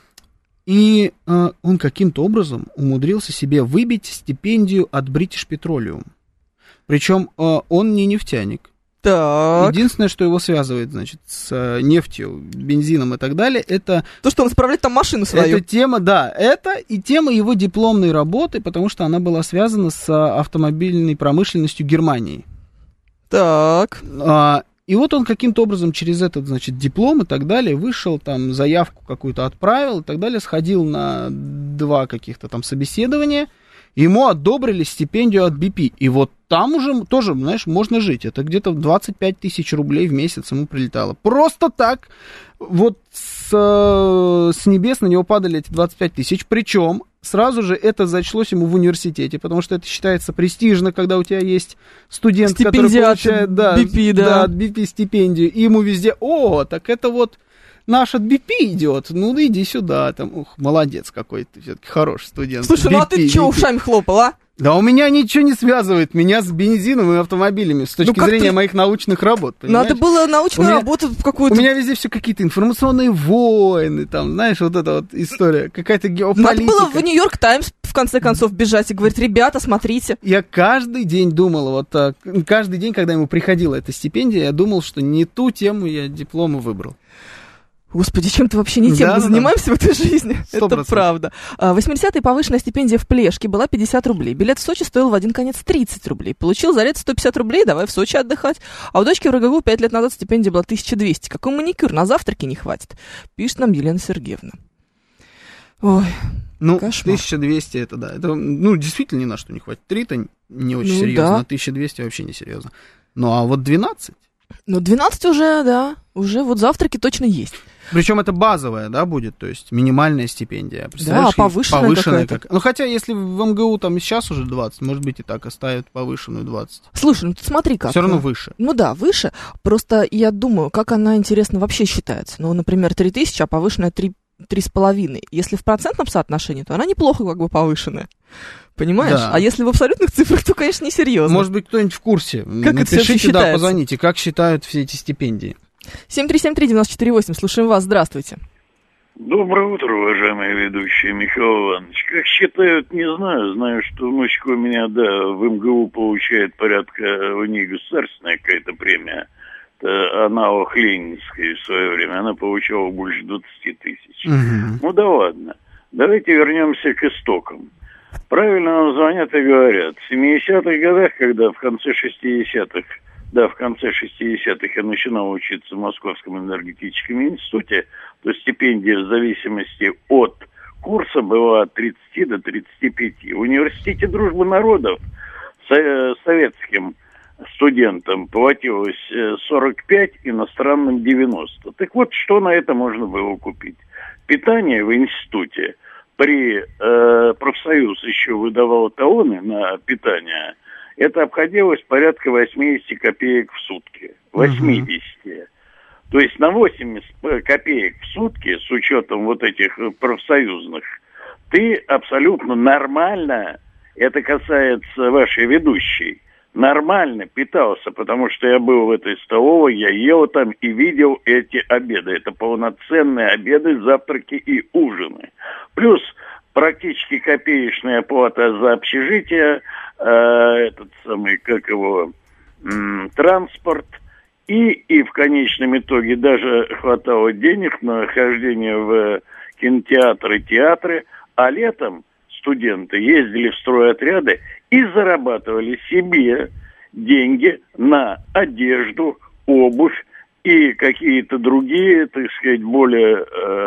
И э, он каким-то образом умудрился себе выбить стипендию от British Petroleum. Причем э, он не нефтяник. Так. Единственное, что его связывает, значит, с э, нефтью, бензином и так далее, это... То, что он заправляет там машину свою. Это тема, да, это и тема его дипломной работы, потому что она была связана с автомобильной промышленностью Германии. Так. А, И вот он каким-то образом через этот, значит, диплом и так далее вышел, там, заявку какую-то отправил и так далее, сходил на два каких-то там собеседования, ему одобрили стипендию от би пи. И вот там уже тоже, знаешь, можно жить. Это где-то двадцать пять тысяч рублей в месяц ему прилетало. Просто так вот с, с небес на него падали эти двадцать пять тысяч. Причем сразу же это зачлось ему в университете, потому что это считается престижно, когда у тебя есть студент, который получает да, би пи, да. Да, от би пи стипендию, и ему везде, о, так это вот наш от би пи идет, ну иди сюда, там, ух, молодец какой ты, все-таки хороший студент. Слушай, ну а ты что, ушами хлопал, а? Да у меня ничего не связывает меня с бензином и автомобилями с точки ну, зрения ты... моих научных работ, понимаешь? Надо было научную меня, работу какую-то... У меня везде все какие-то информационные войны, там, знаешь, вот эта вот история, какая-то геополитика. Надо было в Нью-Йорк Таймс, в конце концов, бежать и говорить, ребята, смотрите. Я каждый день думал, вот так, каждый день, когда ему приходила эта стипендия, я думал, что не ту тему я диплома выбрал. Господи, чем-то вообще не тем да, мы да, занимаемся да. в этой жизни. сто процентов. Это правда. восьмидесятые повышенная стипендия в Плешке была пятьдесят рублей. Билет в Сочи стоил в один конец тридцать рублей. Получил за лето сто пятьдесят рублей, давай в Сочи отдыхать. А у дочки в РГГУ пять лет назад стипендия была тысяча двести. Какой маникюр, на завтраки не хватит. Пишет нам Елена Сергеевна. Ой, ну, кошмар. тысяча двести это да. Это, ну, действительно ни на что не хватит. три-то не очень ну, серьезно, да. а тысяча двести вообще не серьезно. Ну, а вот двенадцать? Ну, двенадцать уже, да. Уже вот завтраки точно есть. Причем это базовая, да, будет, то есть минимальная стипендия. Да, повышенная, повышенная как. Ну, хотя, если в МГУ там сейчас уже двадцать, может быть, и так оставят повышенную двадцать. Слушай, ну ты смотри как. Все равно выше. Ну да, выше. Просто я думаю, как она, интересно, вообще считается. Ну, например, три тысячи, а повышенная три с половиной. Если в процентном соотношении, то она неплохо как бы повышенная. Понимаешь? Да. А если в абсолютных цифрах, то, конечно, несерьезно. Может быть, кто-нибудь в курсе. Как Напишите, это да, позвоните, как считают все эти стипендии. семь три семь три девять четыре восемь, слушаем вас, здравствуйте. Доброе утро, уважаемые ведущие, Михаил Иванович. Как считают, не знаю. Знаю, что внучка у меня, да, в эм гэ у получает порядка, у нее государственная какая-то премия. Это аналог Ленинской в свое время. Она получала больше двадцать тысяч. Угу. Ну да ладно. Давайте вернемся к истокам. Правильно нам звонят и говорят. В семидесятых годах, когда в конце шестидесятых, да, в конце шестидесятых я начинал учиться в Московском энергетическом институте, то стипендия в зависимости от курса была от тридцати до тридцати пяти. В университете дружбы народов советским студентам платилось сорок пять, иностранным девяносто. Так вот, что на это можно было купить? Питание в институте. При э, профсоюз еще выдавал талоны на питание. Это обходилось порядка восемьдесят копеек в сутки. восемьдесят. Uh-huh. То есть на восемьдесят копеек в сутки, с учетом вот этих профсоюзных, ты абсолютно нормально, это касается вашей ведущей, нормально питался, потому что я был в этой столовой, я ел там и видел эти обеды. Это полноценные обеды, завтраки и ужины. Плюс практически копеечная оплата за общежитие, э, этот самый, как его, м, транспорт. И, и в конечном итоге даже хватало денег на хождение в кинотеатры, театры, а летом студенты ездили в стройотряды и зарабатывали себе деньги на одежду, обувь и какие-то другие, так сказать, более э,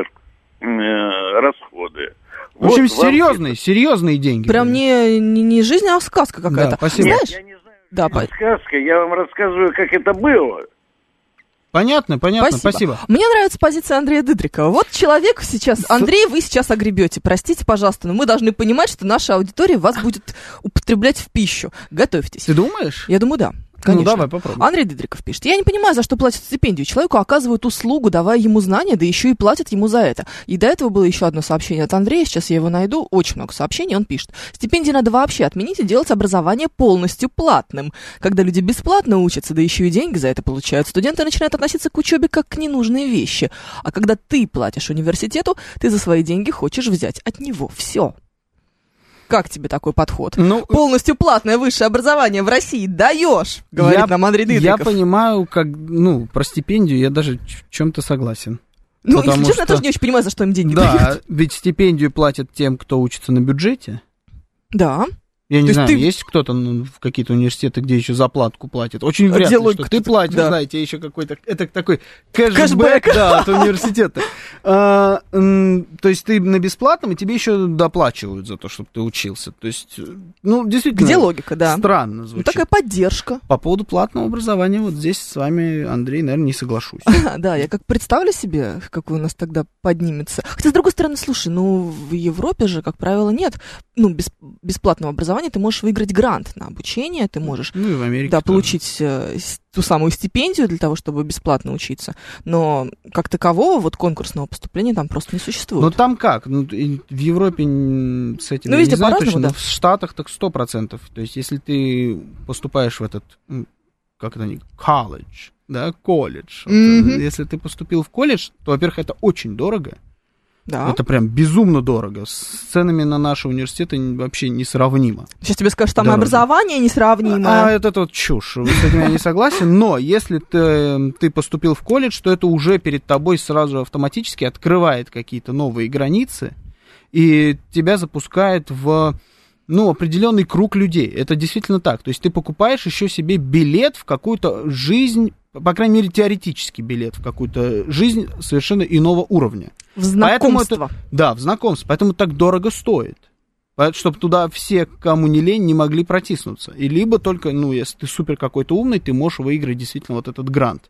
э, расходы. В общем, вот серьезные, это... серьезные деньги. Прям не, не, не жизнь, а сказка какая-то. Да, спасибо. Нет, я не знаю, да, это сказка, я вам рассказываю, как это было. Понятно, понятно, спасибо. спасибо. Мне нравится позиция Андрея Дыдрикова. Вот человек сейчас... Андрей, вы сейчас огребете. Простите, пожалуйста, но мы должны понимать, что наша аудитория вас будет употреблять в пищу. Готовьтесь. Ты думаешь? Я думаю, да. Конечно. Ну, давай попробуем. Андрей Дыдриков пишет. Я не понимаю, за что платят стипендию. Человеку оказывают услугу, давая ему знания, да еще и платят ему за это. И до этого было еще одно сообщение от Андрея. Сейчас я его найду. Очень много сообщений. Он пишет. Стипендии надо вообще отменить и делать образование полностью платным. Когда люди бесплатно учатся, да еще и деньги за это получают, студенты начинают относиться к учебе как к ненужной вещи. А когда ты платишь университету, ты за свои деньги хочешь взять от него все. Как тебе такой подход? Ну, полностью платное высшее образование в России даешь, говорит я, нам Андрей Дыдриков. Я понимаю, как, ну, про стипендию я даже в чем-то согласен. Ну, если честно, что... я тоже не очень понимаю, за что им деньги да, дают. Да, ведь стипендию платят тем, кто учится на бюджете. Да. Я не То знаю, есть, ты... есть кто-то ну, в какие-то университеты, где еще заплатку платят. Очень вряд ли, что ты платишь, да. Знаете, еще какой-то, это такой кэшбэк, кэшбэк. Да, от университета. А, то есть ты на бесплатном, и тебе еще доплачивают за то, чтобы ты учился. То есть, ну, действительно, где логика, да. Странно звучит. Ну, такая поддержка. По поводу платного образования, вот здесь с вами, Андрей, наверное, не соглашусь. Да, я как представлю себе, какой у нас тогда поднимется. Хотя, с другой стороны, слушай, ну, в Европе же, как правило, нет, ну, без, бесплатного образования. Ты можешь выиграть грант на обучение, ты можешь ну, и в Америке да, тоже. получить э, ту самую стипендию для того, чтобы бесплатно учиться. Но как такового вот конкурсного поступления там просто не существует. Ну там как? Ну, в Европе с этим ну, я не знаю точно, да. но в Штатах так сто процентов. То есть если ты поступаешь в этот, как это они, колледж, да, колледж. Mm-hmm. Вот, если ты поступил в колледж, то, во-первых, это очень дорого. Да. Это прям безумно дорого. С ценами на наши университеты вообще несравнимо. Сейчас тебе скажут, там дорого. Образование несравнимо. А это вот чушь. С этим я не согласен. Но если ты, ты поступил в колледж, то это уже перед тобой сразу автоматически открывает какие-то новые границы и тебя запускает в ну, определенный круг людей. Это действительно так. То есть ты покупаешь еще себе билет в какую-то жизнь, по крайней мере, теоретический билет в какую-то жизнь совершенно иного уровня. В знакомство. Это, да, в знакомство. Поэтому так дорого стоит. Чтобы туда все, кому не лень, не могли протиснуться. И либо только, ну, если ты супер какой-то умный, ты можешь выиграть действительно вот этот грант.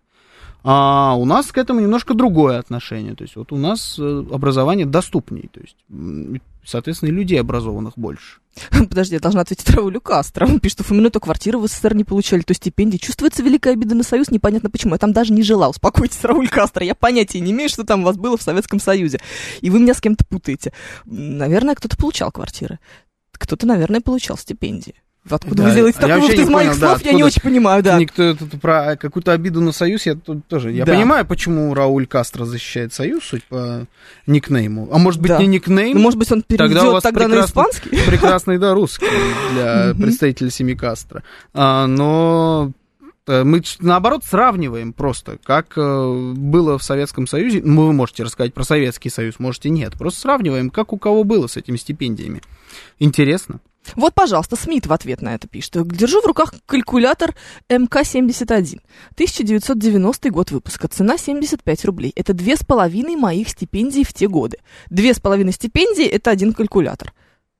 А у нас к этому немножко другое отношение. То есть вот у нас образование доступнее. То есть, соответственно, и людей образованных больше. Подожди, я должна ответить Раулю Кастро. Он пишет, что в то квартиры в СССР не получали, то стипендии. Чувствуется великая обида на Союз, непонятно почему. Я там даже не жила. Успокойтесь, Рауль Кастро. Я понятия не имею, что там у вас было в Советском Союзе. И вы меня с кем-то путаете. Наверное, кто-то получал квартиры. Кто-то, наверное, получал стипендии. Откуда Да, вы делаете я такой вообще вывод не из моих понял, слов, да, я не откуда очень понимаю, да. Никто тут про какую-то обиду на Союз, я тут тоже. Я Да. понимаю, почему Рауль Кастро защищает Союз, суть по никнейму. А может быть, Да. не никнейм? Ну, может быть, он Тогда у перейдет вас тогда на прекрасный- испанский? Прекрасный, да, русский для представителя семьи Кастро. А, но э, мы, ч- наоборот, сравниваем просто, как э, было в Советском Союзе. Ну, вы можете рассказать про Советский Союз, можете нет. Просто сравниваем, как у кого было с этими стипендиями. Интересно. Вот, пожалуйста, Смит в ответ на это пишет. Держу в руках калькулятор эм ка семьдесят один. тысяча девятьсот девяностый год выпуска. Цена семьдесят пять рублей. Это две с половиной моих стипендий в те годы. Две с половиной стипендии – это один калькулятор.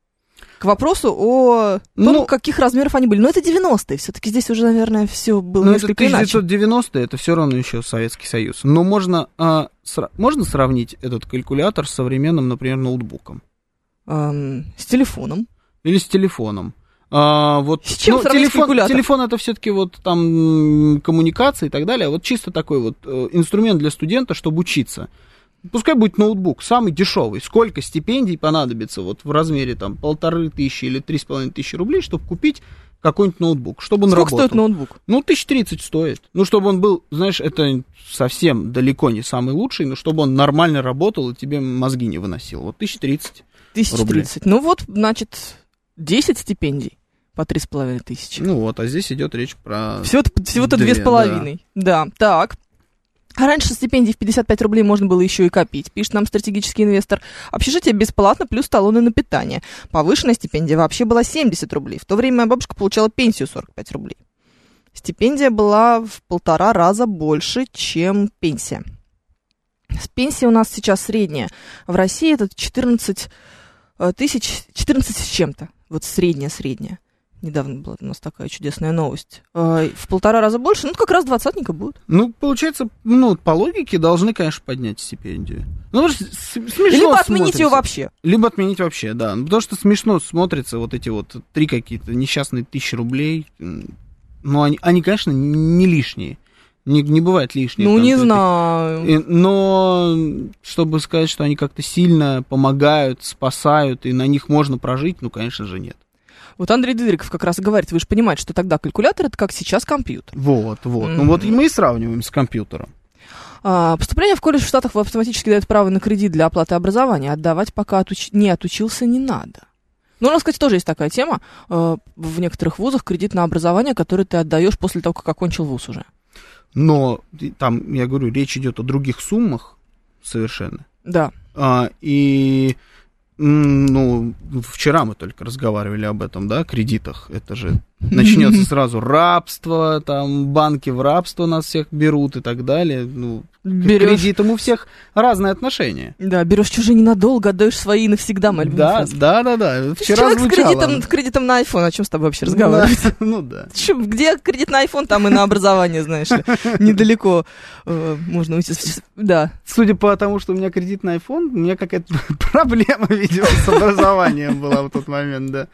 К вопросу о том, Ну, каких размеров они были. Но это девяностые. Все-таки здесь уже, наверное, все было Ну, это несколько иначе. тысяча девятьсот девяностые, это все равно еще Советский Союз. Но можно, а, сра- можно сравнить этот калькулятор с современным, например, ноутбуком? Эм, с телефоном. Или с телефоном. А, вот, С чем ну, сравнить телефон, калькулятор? телефон это все-таки вот там м, коммуникации и так далее. А вот чисто такой вот э, инструмент для студента, чтобы учиться. Пускай будет ноутбук, самый дешевый. Сколько стипендий понадобится вот в размере там полторы тысячи или три с половиной тысячи рублей, чтобы купить какой-нибудь ноутбук, чтобы он Сколько работал. стоит ноутбук? Ну, тысяч тридцать стоит. Ну, чтобы он был, знаешь, это совсем далеко не самый лучший, но чтобы он нормально работал и тебе мозги не выносил. Вот тысяча тридцать. тысяча тридцать. Ну вот, значит, десять стипендий по три с половиной тысячи. Ну вот, а здесь идет речь про... Всего-то, всего-то две, две с половиной. Да. да, так. А раньше стипендий в пятьдесят пять рублей можно было еще и копить, пишет нам стратегический инвестор. Общежитие бесплатно, плюс талоны на питание. Повышенная стипендия вообще была семьдесят рублей. В то время моя бабушка получала пенсию сорок пять рублей. Стипендия была в полтора раза больше, чем пенсия. Пенсия у нас сейчас средняя. В России это четырнадцать тысяч, четырнадцать с чем-то. Вот средняя-средняя. Недавно была у нас такая чудесная новость. В полтора раза больше, ну, как раз двадцатника будет. Ну, получается, ну, по логике должны, конечно, поднять стипендию. Ну, потому что с- смешно Либо отменить смотрится. ее вообще. Либо отменить вообще, да. Ну, потому что смешно смотрятся вот эти вот три какие-то несчастные тысячи рублей. Ну, они, они конечно, не лишние. Не, не бывает лишних. Ну, там, не этих- знаю. И- но, чтобы сказать, что они как-то сильно помогают, спасают, и на них можно прожить, ну, конечно же, нет. Вот Андрей Дыдыриков как раз и говорит, вы же понимаете, что тогда калькулятор — это как сейчас компьютер. Вот, вот. Мгм. Ну, вот и мы и сравниваем с компьютером. А, поступление в колледж в Штатах автоматически дает право на кредит для оплаты образования. Отдавать, пока отуч... не отучился, не надо. Ну, у нас, кстати, тоже есть такая тема. э, В некоторых вузах кредит на образование, который ты отдаешь после того, как окончил вуз уже. Но там, я говорю, речь идет о других суммах совершенно. Да. А, и, м, ну, вчера мы только разговаривали об этом, да, кредитах. Это же начнется сразу рабство, там, банки в рабство нас всех берут и так далее. Ну, к Берешь, кредитам у всех разные отношения. да, берешь чужие ненадолго, отдаешь свои навсегда, моя любимая Да, фраза. да, да, да. Вчера Человек с звучало. кредитом, с кредитом на iPhone, о чем с тобой вообще разговаривать? Ну да. Чё, где кредит на iPhone, там и на образование, знаешь ли. Недалеко э, можно уйти. Да. Судя по тому, что у меня кредит на iPhone, у меня какая-то проблема, видимо, с образованием была в тот момент, да.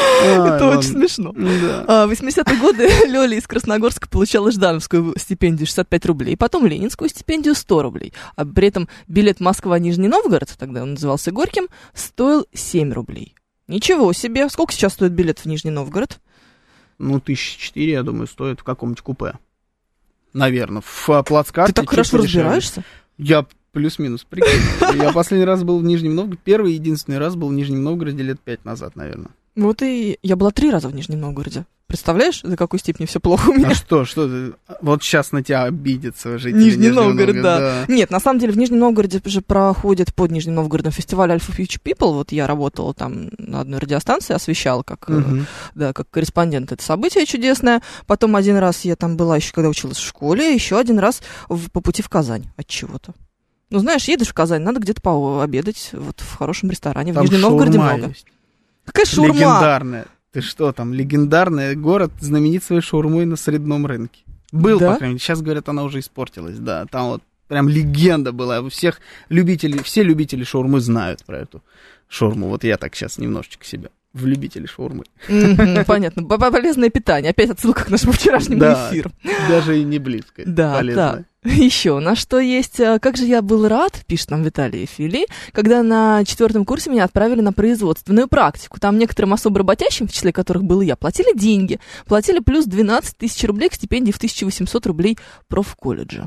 Это очень смешно. Да. А, В восьмидесятые годы Лёля из Красногорска получала Ждановскую стипендию шестьдесят пять рублей, потом Ленинскую стипендию сто рублей. А при этом билет Москва-Нижний Новгород, тогда он назывался Горьким, стоил семь рублей. Ничего себе. Сколько сейчас стоит билет в Нижний Новгород? Ну, тысячи четыре, я думаю, стоит в каком-нибудь купе. Наверное, в плацкарте. Ты так чуть хорошо подешевле. разбираешься? Я плюс-минус прикинул. Я последний раз был в Нижнем Новгороде, первый и единственный раз был в Нижнем Новгороде лет пять назад, наверное. Вот и я была три раза в Нижнем Новгороде. Представляешь, до какой степени все плохо у меня? А что, что ты? Вот сейчас на тебя обидятся жители Нижний Нижнего Новгород, Новгорода, да. Нет, на самом деле в Нижнем Новгороде же проходит под Нижним Новгородом фестиваль Alpha Future People. Вот я работала там на одной радиостанции, освещала как, Мгм. да, как корреспондент это событие чудесное. Потом один раз я там была еще, когда училась в школе, еще один раз в- по пути в Казань от чего-то. Ну, знаешь, едешь в Казань, надо где-то пообедать вот в хорошем ресторане. В Там Нижнем Новгороде шаурма много. есть. Какая шаурма? Легендарная. Ты что там, легендарный город, знаменит своей шаурмой на средном рынке. Был, Да? по крайней мере. Сейчас, говорят, она уже испортилась, да. Там вот прям легенда была. У всех любителей, все любители шаурмы знают про эту шаурму. Вот я так сейчас немножечко себя в любители шаурмы. Мгм, понятно. Б- Полезное питание. Опять отсылка к нашему вчерашнему Да. эфиру. Даже и не близко. Да, полезно. да. Еще у нас что есть? Как же я был рад, пишет нам Виталий Фили, когда на четвертом курсе меня отправили на производственную практику. Там некоторым особо работящим, в числе которых был и я, платили деньги. Платили плюс двенадцать тысяч рублей к стипендии в тысяча восемьсот рублей профколледжа.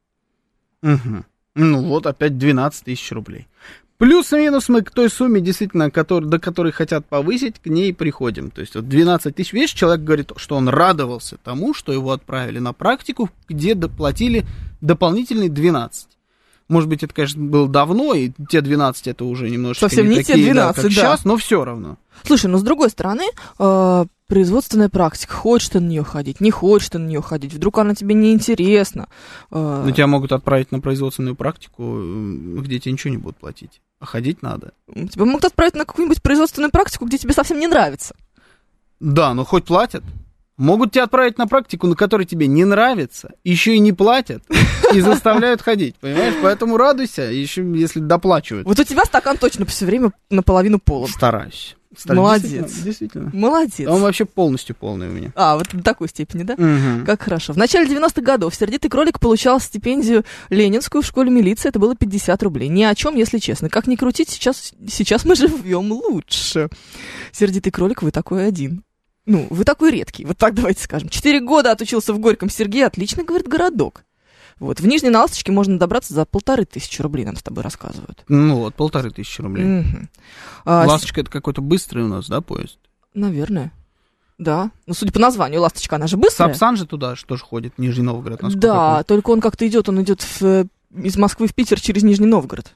Угу. Ну вот опять двенадцать тысяч рублей. Плюс и минус мы к той сумме, действительно, который, до которой хотят повысить, к ней приходим. То есть вот двенадцать тысяч, видишь, человек говорит, что он радовался тому, что его отправили на практику, где доплатили дополнительные двенадцать. Может быть, это, конечно, было давно, и те двенадцать это уже немножечко совсем не, не такие, те двенадцать, да, как да. сейчас, но все равно. Слушай, ну с другой стороны, э, производственная практика, хочешь ты на нее ходить, не хочешь ты на нее ходить, вдруг она тебе неинтересна. Э... Но тебя могут отправить на производственную практику, где тебе ничего не будут платить, а ходить надо. Тебя могут отправить на какую-нибудь производственную практику, где тебе совсем не нравится. Да, но хоть платят. Могут тебя отправить на практику, на которой тебе не нравится, еще и не платят, и заставляют ходить, понимаешь? Поэтому радуйся, еще если доплачивают. Вот у тебя стакан точно все время наполовину полон. Стараюсь. Стараюсь. Молодец. Действительно, действительно. Молодец. Он вообще полностью полный у меня. А, вот до такой степени, да? Угу. Как хорошо. В начале девяностых годов сердитый кролик получал стипендию ленинскую в школе милиции. Это было пятьдесят рублей. Ни о чем, если честно. Как ни крутить, сейчас, сейчас мы живем лучше. Сердитый кролик, вы такой один. Ну, вы такой редкий, вот так давайте скажем. Четыре года отучился в Горьком. Сергей, отлично, говорит, городок. Вот, в Нижней на Ласточке можно добраться за полторы тысячи рублей, нам с тобой рассказывают. Ну вот, полторы тысячи рублей. Угу. А, Ласточка, это какой-то быстрый у нас, да, поезд? Наверное. Да. Ну, судя по названию, Ласточка, она же быстрая. Сапсан же туда что же ходит, Нижний Новгород, насколько да, я помню. Только он как-то идет, он идет в, из Москвы в Питер через Нижний Новгород.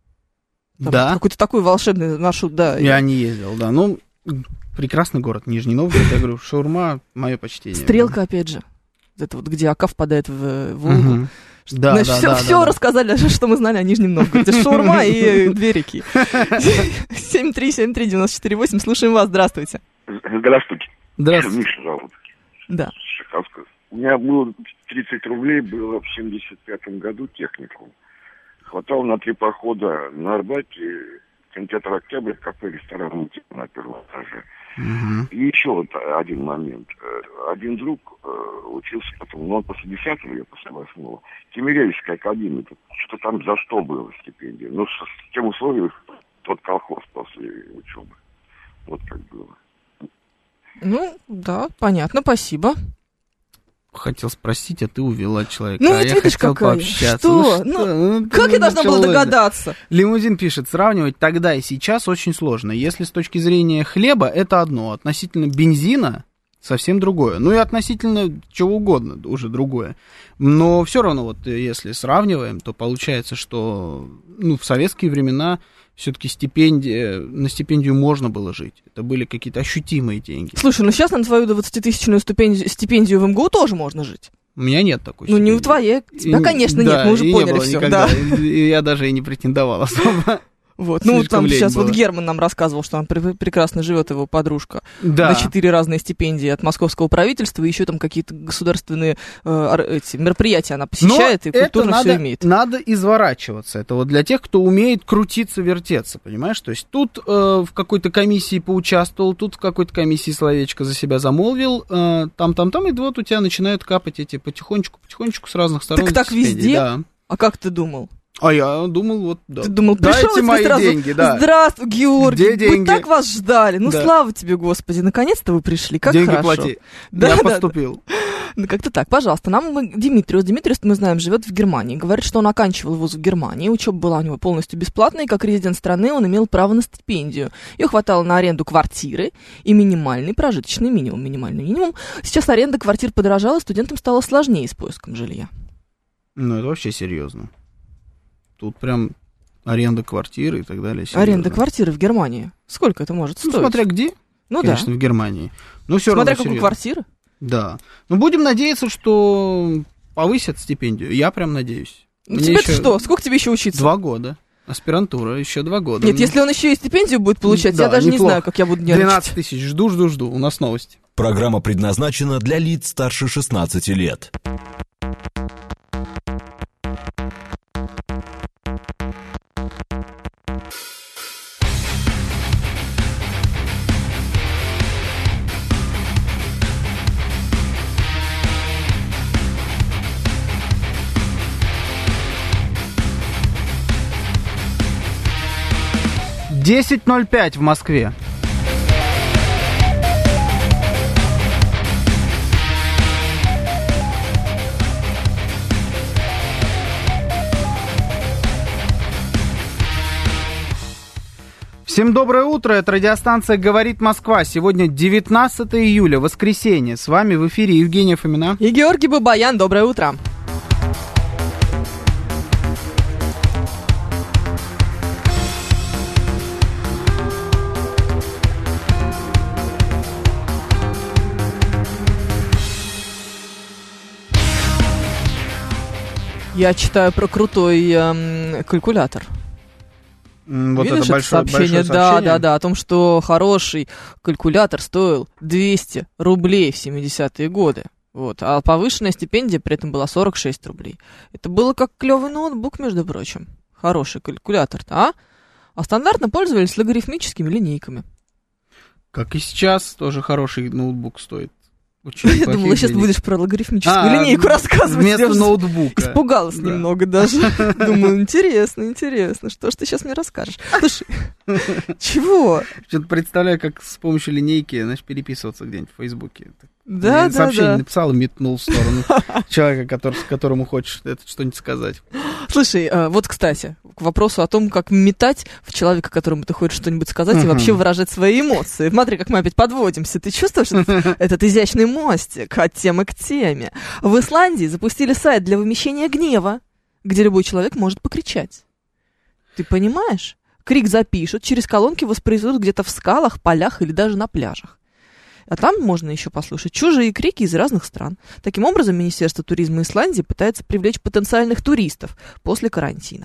Там да? Какой-то такой волшебный маршрут, да. Я не ездил, да. Ну, прекрасный город, Нижний Новгород. Я говорю, шаурма, мое почтение. Стрелка, опять же. Это вот, где Ока впадает в Волгу. Угу. Да, Значит, да, все, да, все да, рассказали, что мы знали о Нижнем Новгороде. Шаурма и две реки. семь три семь три девять четыре восемь. Слушаем вас. Здравствуйте. Здравствуйте. Здравствуйте. Миша зовут. Да. Шаховская. У меня было тридцать рублей, было в семьдесят пятом году техникум. Хватало на три похода на Арбате, кинотеатр «Октябрь», кафе, ресторан на первом этаже. Угу. И еще вот один момент. Один друг э, учился потом, но он после десятого, я после восьмого, Тимирязевской академии, что-то там за что было стипендия. Ну, с, с тем условием, тот колхоз после учебы. Вот как было. Ну, да, понятно, спасибо. Хотел спросить, а ты увела человека. Ну, а вот я видишь, хотел какая. пообщаться. Что? Ну, Ну, ну, как ну, я должна была началось. догадаться? Лимузин пишет, сравнивать тогда и сейчас очень сложно. Если с точки зрения хлеба, это одно. Относительно бензина совсем другое. Ну и относительно чего угодно уже другое. Но все равно, вот если сравниваем, то получается, что ну, в советские времена все-таки стипендия, на стипендию можно было жить. Это были какие-то ощутимые деньги. Слушай, ну сейчас на твою двадцатитысячную стипендию, стипендию в МГУ тоже можно жить. У меня нет такой Ну, стипендии. не у твоей, тебя, И, конечно, да, нет, мы уже и поняли не было все. никогда. Да. И я даже и не претендовал особо. Вот. Ну, Слишком там лень сейчас было. вот Герман нам рассказывал, что он пр- прекрасно живет, его подружка. Да. На четыре разные стипендии от московского правительства, и еще там какие-то государственные э, ар- эти, мероприятия она посещает, Но и культурно это все надо, имеет. надо изворачиваться. Это вот для тех, кто умеет крутиться, вертеться, понимаешь? То есть тут э, в какой-то комиссии поучаствовал, тут в какой-то комиссии словечко за себя замолвил, э, там-там-там, и вот у тебя начинают капать эти потихонечку-потихонечку с разных сторон. Так так стипендии. везде? Да. А как ты думал? А я думал, вот, да. Ты думал, пришел дайте и тебе мои сразу, деньги, да. здравствуй, Георгий, Где мы деньги? так вас ждали, ну Да. слава тебе, Господи, наконец-то вы пришли, как деньги хорошо. плати. Да, я да, поступил. да. Ну, как-то так, пожалуйста. Нам мы, Димитриус, Димитриус, мы знаем, живет в Германии. Говорит, что он оканчивал вуз в Германии. Учеба была у него полностью бесплатной, и как резидент страны он имел право на стипендию. Ее хватало на аренду квартиры и минимальный прожиточный минимум. Минимальный минимум. Сейчас аренда квартир подорожала, студентам стало сложнее с поиском жилья. Ну, это вообще серьезно. Тут прям аренда квартиры и так далее. Серьезно. Аренда квартиры в Германии. Сколько это может Ну, стоить? смотря где. Ну Конечно, да. в Германии. Но все Смотря равно какую серьезно. квартиру. Да. Ну, будем надеяться, что повысят стипендию. Я прям надеюсь. Ну, Мне тебе-то еще что? Сколько тебе еще учиться? Два года. Аспирантура, еще два года. Нет, если он еще и стипендию будет получать, Да, я даже неплохо. не знаю, как я буду нервничать. двенадцать тысяч. Жду, жду, жду. У нас новости. Программа предназначена для лиц старше шестнадцати лет. десять ноль пять в Москве. Всем доброе утро, это радиостанция «Говорит Москва». Сегодня девятнадцатое июля, воскресенье. С вами в эфире Евгения Фомина и Георгий Бабаян. Доброе утро. Я читаю про крутой эм, калькулятор. Вот Видишь, это большое, сообщение? большое сообщение? Да, да, да, о том, что хороший калькулятор стоил двести рублей в семидесятые годы. Вот, а повышенная стипендия при этом была сорок шесть рублей. Это было как клевый ноутбук, между прочим. Хороший калькулятор-то, а? А стандартно пользовались логарифмическими линейками. Как и сейчас, тоже хороший ноутбук стоит. Я думала, сейчас линейк. Будешь про логарифмическую а, линейку рассказывать. Вместо ноутбука. Испугалась да. немного даже. Думаю, интересно, интересно, что ж ты сейчас мне расскажешь. Слушай, чего? Что-то представляю, как с помощью линейки, значит, переписываться где-нибудь в Фейсбуке. Да, да, сообщение да. написал и метнул в сторону человека, который, которому хочешь это что-нибудь сказать. Слушай, вот, кстати, к вопросу о том, как метать в человека, которому ты хочешь что-нибудь сказать, uh-huh. и вообще выражать свои эмоции. Смотри, как мы опять подводимся. Ты чувствуешь этот, этот изящный мостик от темы к теме? В Исландии запустили сайт для вымещения гнева, где любой человек может покричать. Ты понимаешь? Крик запишут, через колонки воспроизведут где-то в скалах, полях или даже на пляжах. А там можно еще послушать чужие крики из разных стран. Таким образом, Министерство туризма Исландии пытается привлечь потенциальных туристов после карантина.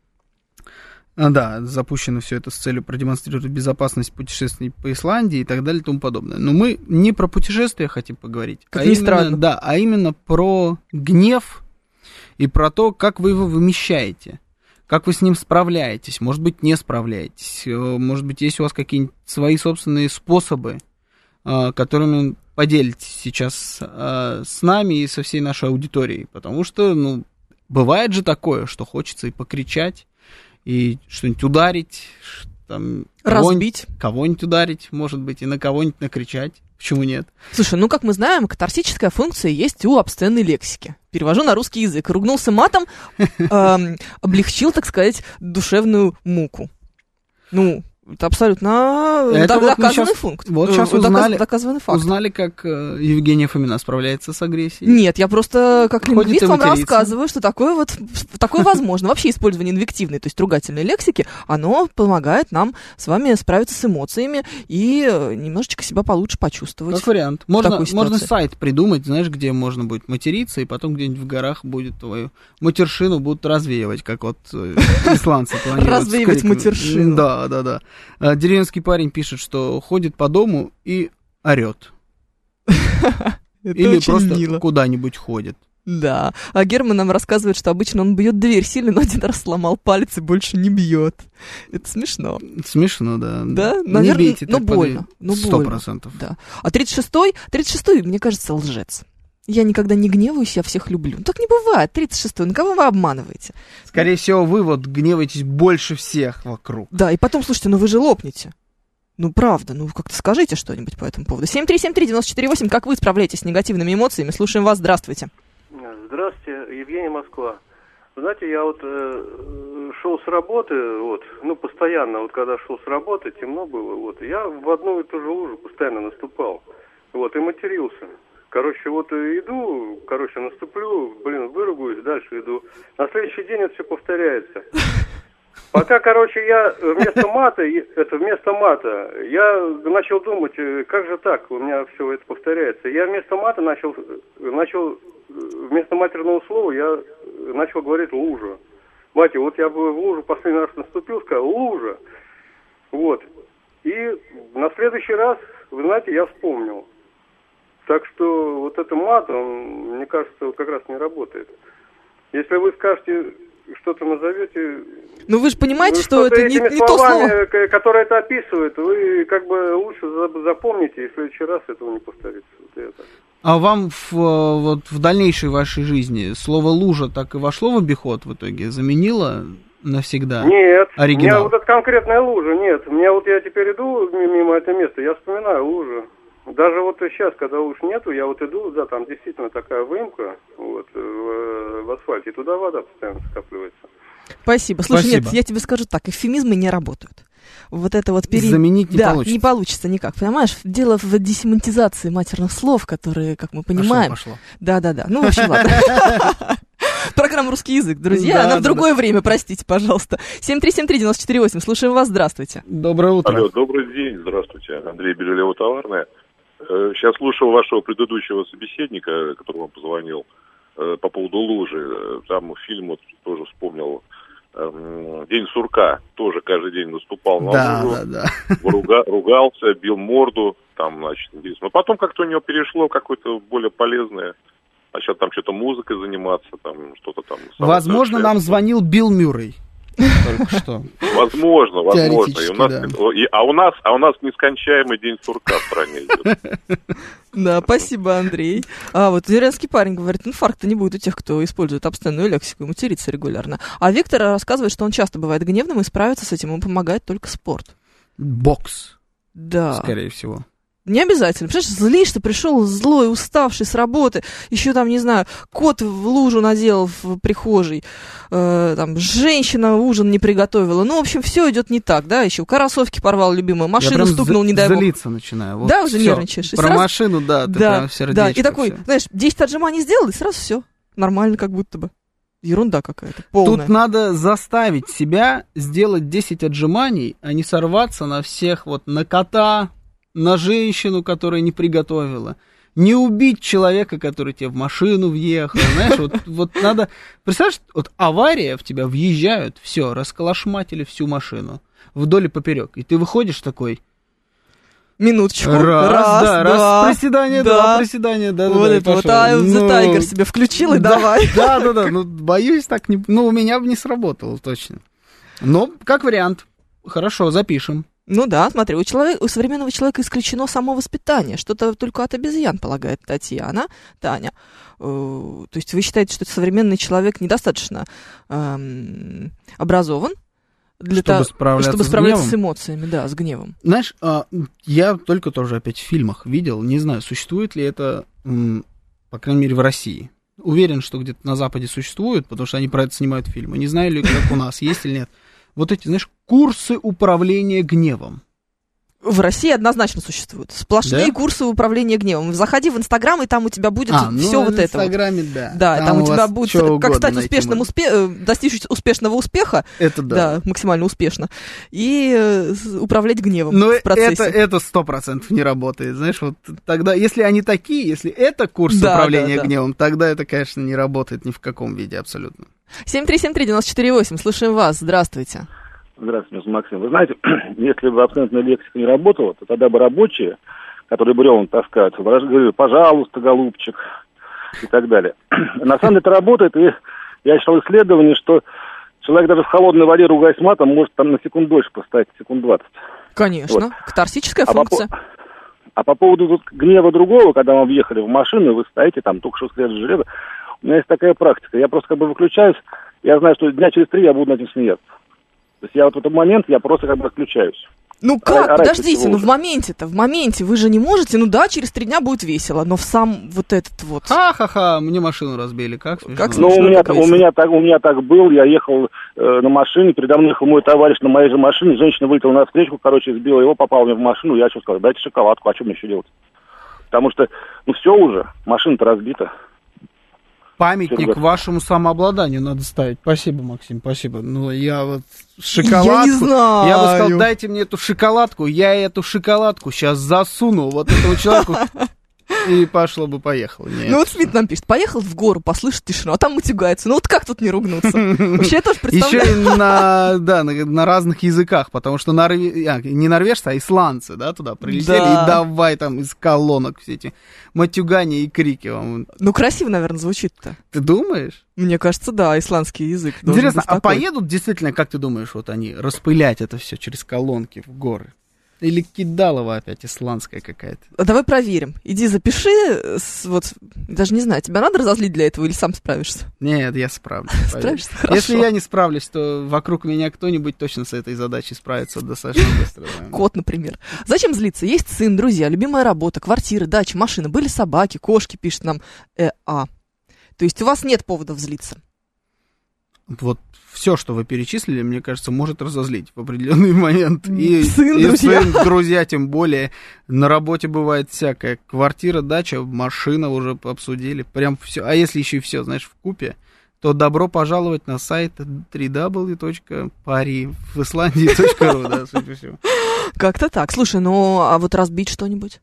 А, да, запущено все это с целью продемонстрировать безопасность путешествий по Исландии и так далее и тому подобное. Но мы не про путешествия хотим поговорить, как а ни именно, странно. Да, а именно про гнев и про то, как вы его вымещаете. Как вы с ним справляетесь, может быть, не справляетесь. Может быть, есть у вас какие-нибудь свои собственные способы, которыми поделитесь сейчас а, с нами и со всей нашей аудиторией. Потому что, ну, бывает же такое, что хочется и покричать, и что-нибудь ударить, там, разбить. Кого-нибудь, кого-нибудь ударить, может быть, и на кого-нибудь накричать. Почему нет? Слушай, ну, как мы знаем, катарсическая функция есть у обсценной лексики. Перевожу на русский язык. Ругнулся матом, облегчил, так сказать, душевную муку. Ну... Это абсолютно это доказанный вот функт. Вот сейчас узнали, доказанный факт. Узнали, как э, Евгения Фомина справляется с агрессией. Нет, я просто как лингвист вам рассказываю, что такое вот такое возможно. Вообще использование инвективной, то есть ругательной лексики, оно помогает нам с вами справиться с эмоциями и немножечко себя получше почувствовать. Как вариант. Можно, можно сайт придумать, знаешь, где можно будет материться, и потом где-нибудь в горах будет твою матершину будут развеивать, как вот исландцы планируют. Развеивать матершину. Да, да, да. Деревенский парень пишет, что ходит по дому и орет. Или просто куда-нибудь ходит. Да. А Герман нам рассказывает, что обычно он бьет дверь сильно, но один раз сломал палец и больше не бьет. Это смешно. Смешно, да. Да? Не Наверное, бейте но так больно. Сто процентов. Да. А тридцать шестой, тридцать шестой, мне кажется, лжец. Я никогда не гневаюсь, я всех люблю. Ну, так не бывает. тридцать шестой, на кого вы обманываете? Скорее всего, вы вот гневаетесь больше всех вокруг. Да, и потом, слушайте, ну вы же лопнете. Ну, правда, ну как-то скажите что-нибудь по этому поводу. семь три семь три девять четыре восемь, как вы справляетесь с негативными эмоциями? Слушаем вас, здравствуйте. Здравствуйте, Евгения, Москва. Знаете, я вот э, шел с работы, вот, ну, постоянно, вот когда шел с работы, темно было, вот, я в одну и ту же лужу постоянно наступал, вот, и матерился. Короче, вот иду, короче, наступлю, блин, выругаюсь, дальше иду. На следующий день это все повторяется. Пока, короче, я вместо мата, это вместо мата, я начал думать, как же так, у меня все это повторяется. Я вместо мата начал, начал вместо матерного слова я начал говорить лужа. Мать, вот я бы в лужу последний раз наступил, сказал лужа. Вот. И на следующий раз, вы знаете, я вспомнил. Так что вот это мат, он, мне кажется, как раз не работает. Если вы скажете, что-то назовете... Ну вы же понимаете, ну, что это не, не то слово. Которое это описывает, вы как бы лучше запомните, и в следующий раз этого не повторится. Вот это. А вам в, вот, в дальнейшей вашей жизни слово «лужа» так и вошло в обиход в итоге? Заменило навсегда? Нет, Оригинал. у меня вот эта конкретная лужа, нет. У меня вот я теперь иду мимо этого места, я вспоминаю лужу. Даже вот сейчас, когда луж нету, я вот иду, да, там действительно такая выемка вот, в, в асфальте, и туда вода постоянно скапливается. Спасибо. Слушай, Спасибо. нет, я тебе скажу так, эвфемизмы не работают. Вот это вот пере... Заменить не да, получится. не получится никак. Понимаешь, дело в десемантизации матерных слов, которые, как мы понимаем... Пошло, пошло. Да-да-да. Ну, в общем, ладно. Программа «Русский язык», друзья. Да, Она да, в другое да. время, простите, пожалуйста. семь три семь три девять четыре восемь. Слушаем вас. Здравствуйте. Доброе утро. Алло, добрый день, здравствуйте. Андрей Белялева-Товарная. Сейчас слушал вашего предыдущего собеседника, который вам позвонил, по поводу лужи. Там фильм, вот тоже вспомнил, «День сурка». Тоже каждый день наступал на Да, лужу, да, да. руга- ругался, бил морду. Там, значит, интересно. Но потом как-то у него перешло какое-то более полезное. Начал там что-то музыкой заниматься, там что-то там. Возможно, нам звонил Билл Мюррей. Только что. Возможно, возможно. И у нас, да. и, а, у нас, а у нас нескончаемый день сурка в стране идет. Да, спасибо, Андрей. А вот зеленский парень говорит, инфаркта не будет у тех, кто использует обсценную лексику и матерится регулярно. А Виктор рассказывает, что он часто бывает гневным, и справиться с этим ему помогает только спорт. Бокс. Да. Скорее всего. Не обязательно. Представляешь, злишься, пришел злой, уставший с работы, еще там, не знаю, кот в лужу наделал в прихожей, э, там, женщина ужин не приготовила. Ну, в общем, все идет не так, да, еще кроссовки порвал любимую, машину стукнул, не дай бог. Злиться начинаю. Вот да, уже всё. нервничаешь. И Про сразу... машину, да, ты да, прям сердечко. Да, и такой, всё. знаешь, десять отжиманий сделал, и сразу все нормально как будто бы. Ерунда какая-то, полная. Тут надо заставить себя сделать десять отжиманий, а не сорваться на всех, вот на кота, на женщину, которая не приготовила. Не убить человека, который тебе в машину въехал. Знаешь, вот, вот надо... Представляешь, вот авария в тебя, въезжают, все, расколошматили всю машину вдоль и поперек. И ты выходишь такой... Минуточку. Раз, раз да, раз, да, приседание, да, два приседания, да, вот да, это да, вот, а ну, The Tiger себе включил и да, давай. Да, да, да, ну, боюсь, так не... Ну, у меня бы не сработало, точно. Но, как вариант, хорошо, запишем. Ну да, смотри, у, человека, у современного человека исключено само воспитание. Что-то только от обезьян, полагает Татьяна, Таня. Э, то есть вы считаете, что современный человек недостаточно эм, образован для чтобы того, справляться, чтобы с, справляться гневом? с эмоциями, да, с гневом. Знаешь, я только тоже опять в фильмах видел, не знаю, существует ли это, по крайней мере, в России. Уверен, что где-то на Западе существует, потому что они про это снимают фильмы. Не знаю ли, как у нас, есть или нет. Вот эти, знаешь, курсы управления гневом. В России однозначно существуют. Сплошные да? курсы управления гневом. Заходи в Инстаграм, и там у тебя будет а, все ну, вот в это. В Инстаграме, да. Да, там, там у тебя будет, как стать успешным, можно. успе... достичь успешного успеха. Это да. Да, максимально успешно. И э, управлять гневом Но в процессе. это сто процентов не работает. Знаешь, вот тогда, если они такие, если это курс да, управления да, да. гневом, тогда это, конечно, не работает ни в каком виде абсолютно. семь три семь три девять четыре восемь, слушаем вас. Здравствуйте. Здравствуйте, Максим. Вы знаете, если бы абсолютная лексика не работала, то тогда бы рабочие, которые бревна таскают, говорили, пожалуйста, голубчик, и так далее. На самом деле это работает, и я читал исследование, что человек даже в холодной воде, ругаясь матом, может там на секунду дольше постоять, секунд двадцать. Конечно, вот. Катарсическая а функция. По, а по поводу тут гнева другого, когда мы въехали в машину, и вы стоите там, только что скрежет железо, у меня есть такая практика. Я просто как бы выключаюсь, я знаю, что дня через три я буду над этим смеяться. То есть я вот в этот момент, я просто как бы отключаюсь. Ну как, а, подождите, ну в моменте-то, в моменте вы же не можете, ну да, через три дня будет весело, но в сам вот этот вот... Ха-ха-ха, мне машину разбили, как смешно. Как ну, у меня, у, меня так, у меня так был, я ехал э, на машине, передо мной ехал мой товарищ на моей же машине, женщина вылетела на встречку, короче, сбила его, попала мне в машину, я что сказал, дайте шоколадку, а что мне еще делать? Потому что, ну все уже, машина-то разбита. Памятник вашему самообладанию надо ставить. Спасибо, Максим, спасибо. Ну, я вот шоколадку... Я не знаю. Я бы сказал, дайте мне эту шоколадку, я эту шоколадку сейчас засуну вот этому человеку, и пошло бы, поехало. Нет. Ну вот Смит нам пишет, поехал в гору, послышать тишину, а там матюгается. Ну вот как тут не ругнуться? Вообще я тоже представляю. Еще и на, да, на, на разных языках, потому что норве... а, не норвежцы, а исландцы, да, туда прилетели, да. И давай там из колонок все эти матюгания и крики вам. Ну красиво, наверное, звучит-то. Ты думаешь? Мне кажется, да, исландский язык. Интересно, а поедут действительно, как ты думаешь, вот они распылять это все через колонки в горы? Или кидалова опять исландская какая-то. Давай проверим. Иди запиши, вот, даже не знаю, тебя надо разозлить для этого или сам справишься? Нет, я справлюсь. Справишься? Хорошо. Если я не справлюсь, то вокруг меня кто-нибудь точно с этой задачей справится достаточно быстро. Кот, например. Зачем злиться? Есть сын, друзья, любимая работа, квартира, дача, машина, были собаки, кошки, пишет нам э, А. То есть у вас нет поводов злиться? Вот все, что вы перечислили, мне кажется, может разозлить в определенный момент. И, сын, и друзья. сын, друзья, тем более. На работе бывает всякое. Квартира, дача, машина уже обсудили. Прям все. А если еще и все, знаешь, вкупе, то добро пожаловать на сайт дабл ю дабл ю дабл ю точка пари в исландии точка ру, да, судя по всему. Как-то так. Слушай, ну, а вот разбить что-нибудь?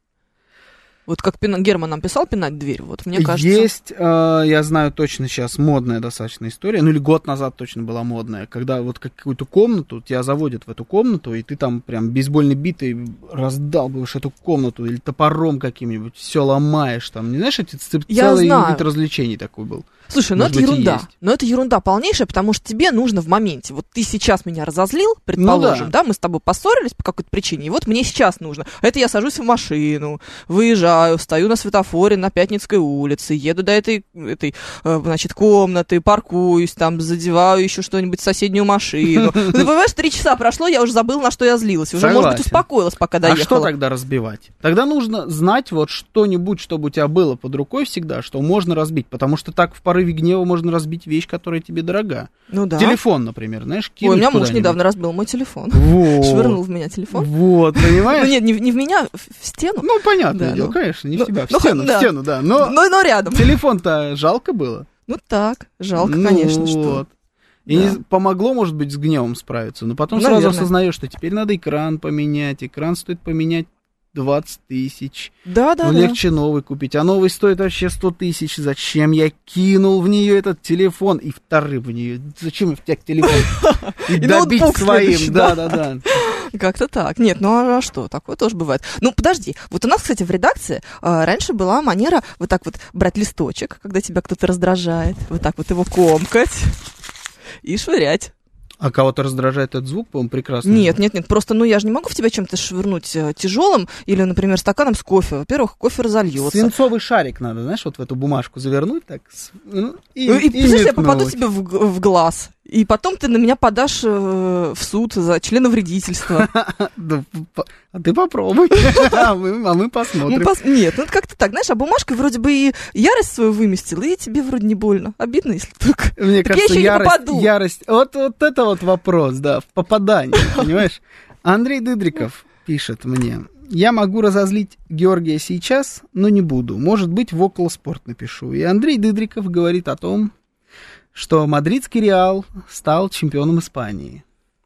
Вот как Пина... Герман нам писал, пинать дверь, вот мне кажется... Есть, э, я знаю точно сейчас, модная достаточно история, ну или год назад точно была модная, когда вот какую-то комнату, тебя заводят в эту комнату, и ты там прям бейсбольной битой раздалбываешь эту комнату, или топором каким-нибудь, все ломаешь там, не знаешь, это целый вид развлечений такой был. Слушай, ну это ерунда, но это ерунда полнейшая, потому что тебе нужно в моменте, вот ты сейчас меня разозлил, предположим, ну, да. да, мы с тобой поссорились по какой-то причине, и вот мне сейчас нужно, это я сажусь в машину, выезжаю, стою на светофоре на Пятницкой улице, еду до этой, этой значит, комнаты, паркуюсь, там, задеваю еще что-нибудь в соседнюю машину. Ты понимаешь, три часа прошло, я уже забыла, на что я злилась, уже, может быть, успокоилась, пока доехала. А что тогда разбивать? Тогда нужно знать вот что-нибудь, чтобы у тебя было под рукой всегда, что можно разбить, потому что так в порыве гнева можно разбить вещь, которая тебе дорога. Ну да. Телефон, например, знаешь, кинуть. Ой, у меня муж недавно разбил мой телефон. Вот. Швырнул в меня телефон. Вот, понимаешь? Ну нет, не, не в меня, в стену. Ну, понятное да, дело, ну, конечно, не ну, в тебя, в ну, стену, да. в стену, да. Но, но, но рядом. Телефон-то жалко было. Ну так, жалко, ну, конечно, что. Вот. И да. помогло, может быть, с гневом справиться, но потом Наверное. сразу осознаешь, что теперь надо экран поменять, экран стоит поменять двадцать тысяч. Да, да, ну, да. Легче новый купить. А новый стоит вообще сто тысяч. Зачем я кинул в нее этот телефон? И второй в нее. Зачем в тебя телефон? И добить своим. Да, да, да. Как-то так. Нет, ну а что? Такое тоже бывает. Ну, подожди. Вот у нас, кстати, в редакции э, раньше была манера вот так вот брать листочек, когда тебя кто-то раздражает, вот так вот его комкать и швырять. А кого-то раздражает этот звук, по-моему, прекрасный. Нет, нет, нет, просто, ну, я же не могу в тебя чем-то швырнуть э, тяжелым или, например, стаканом с кофе. Во-первых, кофе разольется. Свинцовый шарик надо, знаешь, вот в эту бумажку завернуть так. Ну, и, и, и, и я попаду тебе в, в глаз. И потом ты на меня подашь э, в суд за членовредительство. А ты попробуй, а мы посмотрим. Нет, ну это как-то так, знаешь, а бумажкой вроде бы и ярость свою выместила, и тебе вроде не больно. Обидно, если только. Мне кажется, ярость... Вот это вот вопрос, да, в попадании, понимаешь? Андрей Дыдриков пишет мне. Я могу разозлить Георгия сейчас, но не буду. Может быть, в Околоспорт напишу. И Андрей Дыдриков говорит о том, что мадридский Реал стал чемпионом Испании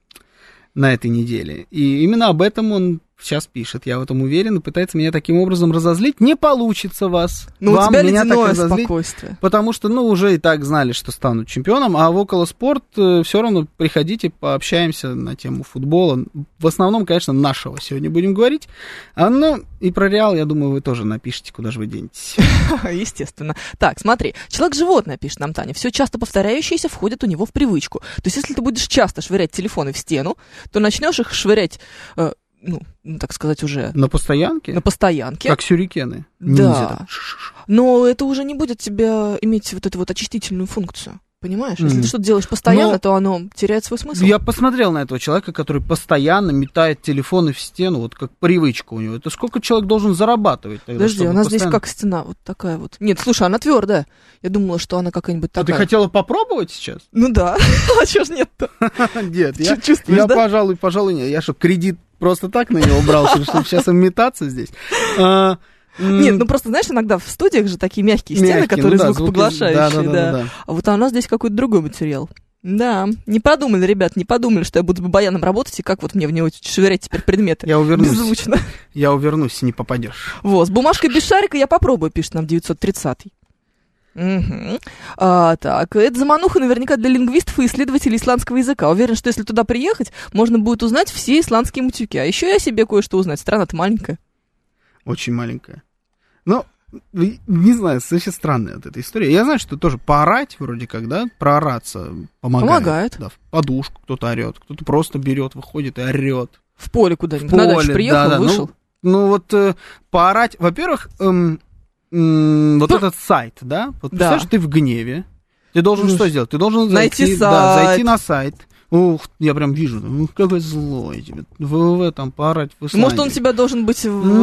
на этой неделе. И именно об этом он сейчас пишет. Я в этом уверен и пытается меня таким образом разозлить. Не получится вас. Ну, Вам у тебя меня ледяное так разозлить, спокойствие. Потому что, ну, уже и так знали, что станут чемпионом. А в Околоспорт э, все равно приходите, пообщаемся на тему футбола. В основном, конечно, нашего сегодня будем говорить. А, ну, и про Реал, я думаю, вы тоже напишите, куда же вы денетесь. Естественно. Так, смотри. Человек-животное, пишет нам Таня. Все часто повторяющееся входит у него в привычку. То есть, если ты будешь часто швырять телефоны в стену, то начнешь их швырять... Э, ну, так сказать, уже... На постоянке? На постоянке. Как сюрикены. Да. Но это уже не будет тебе иметь вот эту вот очистительную функцию. Понимаешь? Если mm. ты что-то делаешь постоянно, Но... то оно теряет свой смысл. Я посмотрел на этого человека, который постоянно метает телефоны в стену, вот как привычка у него. Это сколько человек должен зарабатывать тогда? Подожди, у нас постоянно... здесь как стена, вот такая вот. Нет, слушай, она твердая. Я думала, что она какая-нибудь такая. А ты хотела попробовать сейчас? Ну да. А чё ж нет-то? Нет, я, пожалуй, пожалуй, нет. Я что, кредит просто так на него брал, чтобы сейчас им метаться здесь? Нет, ну просто, знаешь, иногда в студиях же такие мягкие стены, мягкие, которые ну, да, звукопоглашающие. Звуки... Да, да, да, да, да. А вот у нас здесь какой-то другой материал. Да, не подумали, ребят, не подумали, что я буду с баяном работать, и как вот мне в него швырять теперь предметы. Я увернусь. Беззвучно. Я увернусь, не попадешь. Вот, с бумажкой без шарика я попробую, пишет нам девятьсот тридцатый. Угу. А, так, это замануха наверняка для лингвистов и исследователей исландского языка. Уверен, что если туда приехать, можно будет узнать все исландские мутюки. А еще я себе кое-что узнать. Страна-то маленькая. Очень маленькая. Ну, не знаю, очень странная вот эта история. Я знаю, что тоже поорать вроде как, да, проораться помогает. Помогает. Да, в подушку кто-то орет, кто-то просто берет, выходит и орет. В поле куда-нибудь, В на поле, дачу приехал, да, да. вышел. Ну, ну вот э, поорать, во-первых, эм, эм, вот ну, этот сайт, да, вот да. представляешь, ты в гневе, ты должен ну, что сделать? Ты должен найти зайти, сайт. Да, зайти на сайт. Ух, я прям вижу, ну какой злой тебе, ВВ там поорать в Исландии. Может, он себя должен быть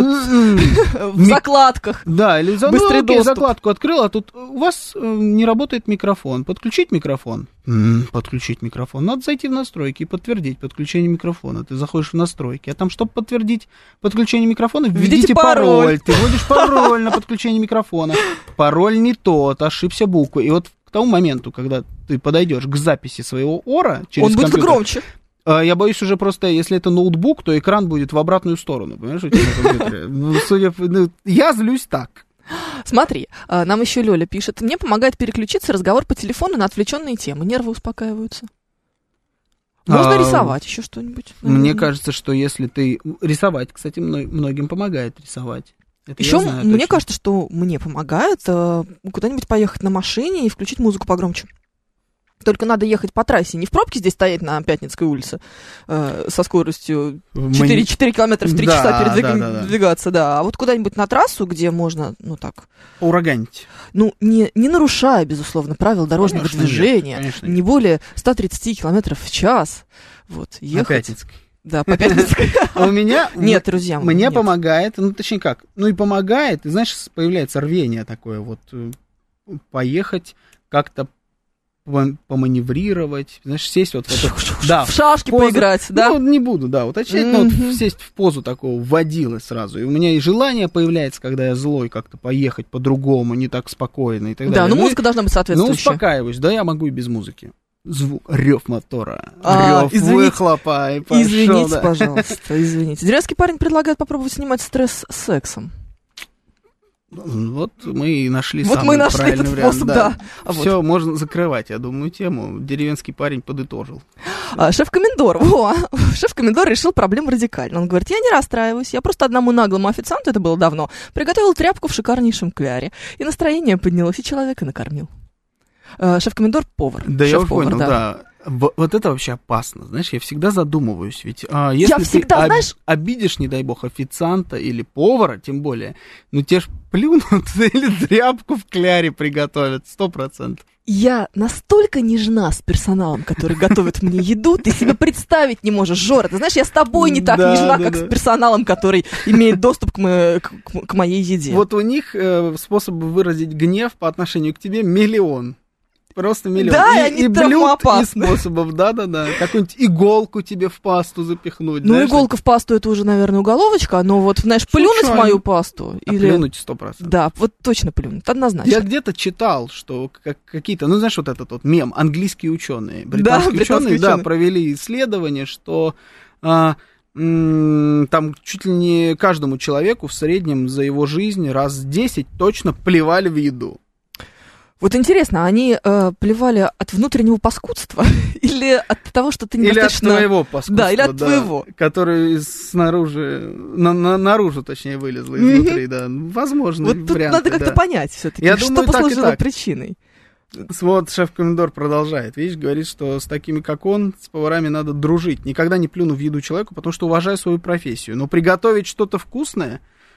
в закладках. Да, или закладку открыл, а тут у вас не работает микрофон. Подключить микрофон? Подключить микрофон. Надо зайти в настройки и подтвердить подключение микрофона. Ты заходишь в настройки, а там, чтобы подтвердить подключение микрофона, введите пароль. Ты вводишь пароль на подключение микрофона. Пароль не тот, ошибся буквы. И вот к тому моменту, когда ты подойдешь к записи своего ора через он будет компьютер, громче. Я боюсь уже просто, если это ноутбук, то экран будет в обратную сторону, понимаешь, у тебя на компьютере. Ну, судя по... ну, я злюсь так. Смотри, нам еще Лёля пишет. Мне помогает переключиться разговор по телефону на отвлеченные темы. Нервы успокаиваются. Можно а, рисовать еще что-нибудь. Наверное. Мне кажется, что если ты... Рисовать, кстати, многим помогает рисовать. Это еще знаю, мне точно. кажется, что мне помогает э, куда-нибудь поехать на машине и включить музыку погромче. Только надо ехать по трассе, не в пробке здесь стоять на Пятницкой улице э, со скоростью четыре, четыре километра в три да, часа передвиг... да, да, двигаться, да, а вот куда-нибудь на трассу, где можно, ну так... Ураганить. Ну, не, не нарушая, безусловно, правил дорожного конечно движения, нет, не нет. более ста тридцати километров в час, вот, ехать... На Пятницкой. Да, по Пятницкой. А у меня... Нет, друзья мои, мне помогает, ну, точнее как, ну и помогает, и знаешь, появляется рвение такое вот, поехать как-то поманеврировать, знаешь, сесть вот в эту... Да, в шашки позу, поиграть, да? Ну, не буду, да, уточнять, но вот сесть в позу такого водилы сразу. И у меня и желание появляется, когда я злой, как-то поехать по-другому, не так спокойно и так далее. Да, ну музыка должна быть соответствующая. Ну, успокаиваюсь, да, я могу и без музыки. Звук, рев мотора, а, рев выхлопа и пошел. Извините, да. пожалуйста, извините. Деревенский парень предлагает попробовать снимать стресс с сексом. Вот мы и нашли вот самый мы нашли правильный этот вариант. Способ, да. да. А Все, вот. можно закрывать, я думаю, тему. Деревенский парень подытожил. А, шеф-комендор, о, шеф-комендор решил проблему радикально. Он говорит, я не расстраиваюсь, я просто одному наглому официанту, это было давно, приготовил тряпку в шикарнейшем кляре. И настроение поднялось, и человека накормил. А, шеф-комендор — повар. Да, я уже повар, понял, да. да. Вот это вообще опасно, знаешь, я всегда задумываюсь, ведь а, если я ты всегда, об, знаешь... обидишь, не дай бог, официанта или повара, тем более, ну те ж плюнут или тряпку в кляре приготовят, сто процентов. Я настолько нежна с персоналом, который готовит мне еду, ты себе представить не можешь, Жора. Ты знаешь, я с тобой не так да, нежна, да, как да. с персоналом, который имеет доступ к, мо- к, к моей еде. Вот у них э, способы выразить гнев по отношению к тебе миллион. Просто миллион. Да, и, они и блюд, и способов, да-да-да. Какую-нибудь иголку тебе в пасту запихнуть. Ну, знаешь, иголка в пасту — это уже, наверное, уголовочка, но вот, знаешь, плюнуть Случайно. в мою пасту. А или... плюнуть сто процентов. Да, вот точно плюнуть, однозначно. Я где-то читал, что как, какие-то, ну, знаешь, вот этот вот мем, английские ученые, британские да, ученые, ученые, да, провели исследование, что... А, м- там чуть ли не каждому человеку в среднем за его жизнь раз десять точно плевали в еду. Вот интересно, они э, плевали от внутреннего паскудства или от того, что ты недостаточно... Или от твоего паскудства, да, или от да, твоего. Который снаружи, на, на, наружу, точнее, вылезло изнутри, да. Возможно, вот тут надо как-то да. понять все-таки, Я что думаю, послужило так так. причиной. Вот шеф-комендор продолжает, видишь, говорит, что с такими, как он, с поварами надо дружить. Никогда не плюну в еду человеку, потому что уважаю свою профессию. Но приготовить что-то вкусное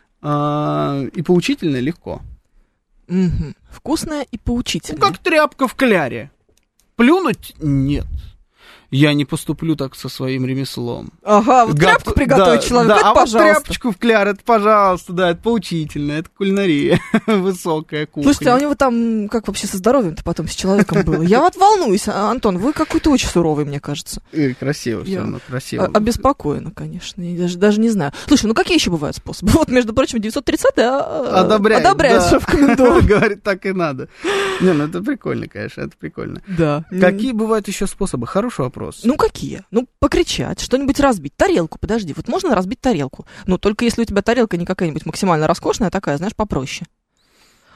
э, и поучительное легко. Угу. Вкусное и поучительное. Ну, как тряпка в кляре. Плюнуть? Нет. Я не поступлю так со своим ремеслом. Ага, вот Го- тряпку приготовить да, человеку, да, это а пожалуйста. Вот тряпочку в кляр, это пожалуйста, да, это поучительно, это кулинария, высокая кухня. Слушайте, а у него там как вообще со здоровьем-то потом с человеком было? Я вот волнуюсь, Антон, вы какой-то очень суровый, мне кажется. И красиво все равно, красиво. Обеспокоена, конечно, я даже, даже не знаю. Слушай, ну какие еще бывают способы? Вот, между прочим, девятьсот тридцатый одобряет, одобряет да. шеф-комендор. Говорит, так и надо. Не, ну это прикольно, конечно, это прикольно. Да. Какие бывают еще способы? Хороший вопрос. Ну, какие? Ну, покричать, что-нибудь разбить. Тарелку, подожди, вот можно разбить тарелку. Ну, только если у тебя тарелка не какая-нибудь максимально роскошная, а такая, знаешь, попроще.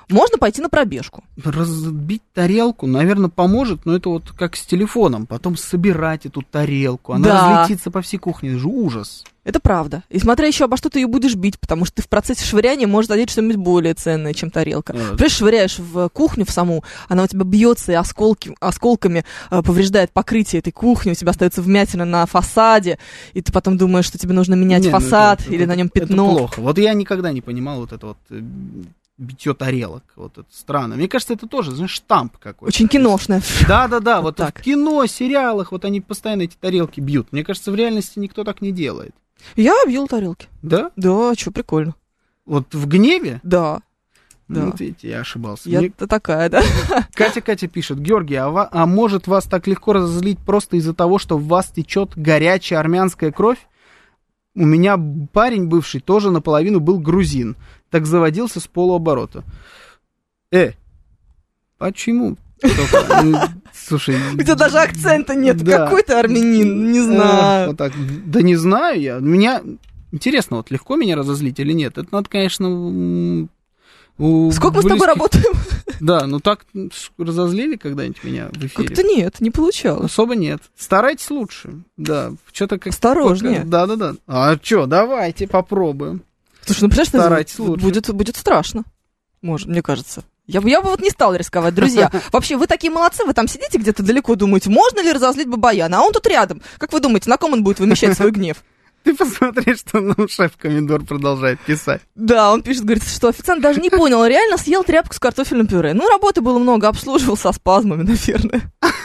Можно пойти на пробежку. Разбить тарелку, наверное, поможет, но это вот как с телефоном. Потом собирать эту тарелку, она Да. разлетится по всей кухне. Это же ужас. Это правда. И смотря еще, обо что ты ее будешь бить, потому что ты в процессе швыряния можешь задеть что-нибудь более ценное, чем тарелка. Вот. Понимаешь, швыряешь в кухню в саму, она у тебя бьется и осколки, осколками э, повреждает покрытие этой кухни, у тебя остается вмятина на фасаде, и ты потом думаешь, что тебе нужно менять Не, ну фасад это- или это- на нем это пятно. плохо. Вот я никогда не понимал вот это вот э, битье тарелок. Вот это странно. Мне кажется, это тоже, знаешь, штамп какой-то. Очень киношное. Да-да-да, Вот вот, так. в кино, сериалах, вот они постоянно эти тарелки бьют. Мне кажется, в реальности никто так не делает. Я бил тарелки. Да? Да, что, прикольно. Вот в гневе? Да. Да. Ну, вот видите, я ошибался. Я Мне- такая, да. Катя Катя пишет: Георгий, а, ва- а может вас так легко разозлить просто из-за того, что в вас течет горячая армянская кровь? У меня парень бывший тоже наполовину был грузин, так заводился с полуоборота. Э, почему? Только, ну, слушай... У тебя даже акцента нет. Да. Какой ты армянин? Не Э, знаю. вот так. Да не знаю я. Меня... Интересно, вот легко меня разозлить или нет? Это надо, конечно... м, у Сколько мы с тобой близких- работаем? Да, ну так разозлили когда-нибудь меня в эфире? Как-то нет, не получалось. Особо нет. Старайтесь лучше. Да, что-то как... Осторожнее. Да-да-да. А что, давайте попробуем. Слушай, ну представляешь, Старайтесь это лучше. будет, будет страшно. Может, мне кажется. Я бы, я бы вот не стала рисковать, друзья. Вообще, вы такие молодцы, вы там сидите где-то далеко, думаете, можно ли разозлить Бабаяна, а он тут рядом. Как вы думаете, на ком он будет вымещать свой гнев? Ты посмотри, что нам шеф-комендор продолжает писать. Да, он пишет, говорит, что официант даже не понял, он реально съел тряпку с картофельным пюре. Ну, работы было много, обслуживал со спазмами, наверное.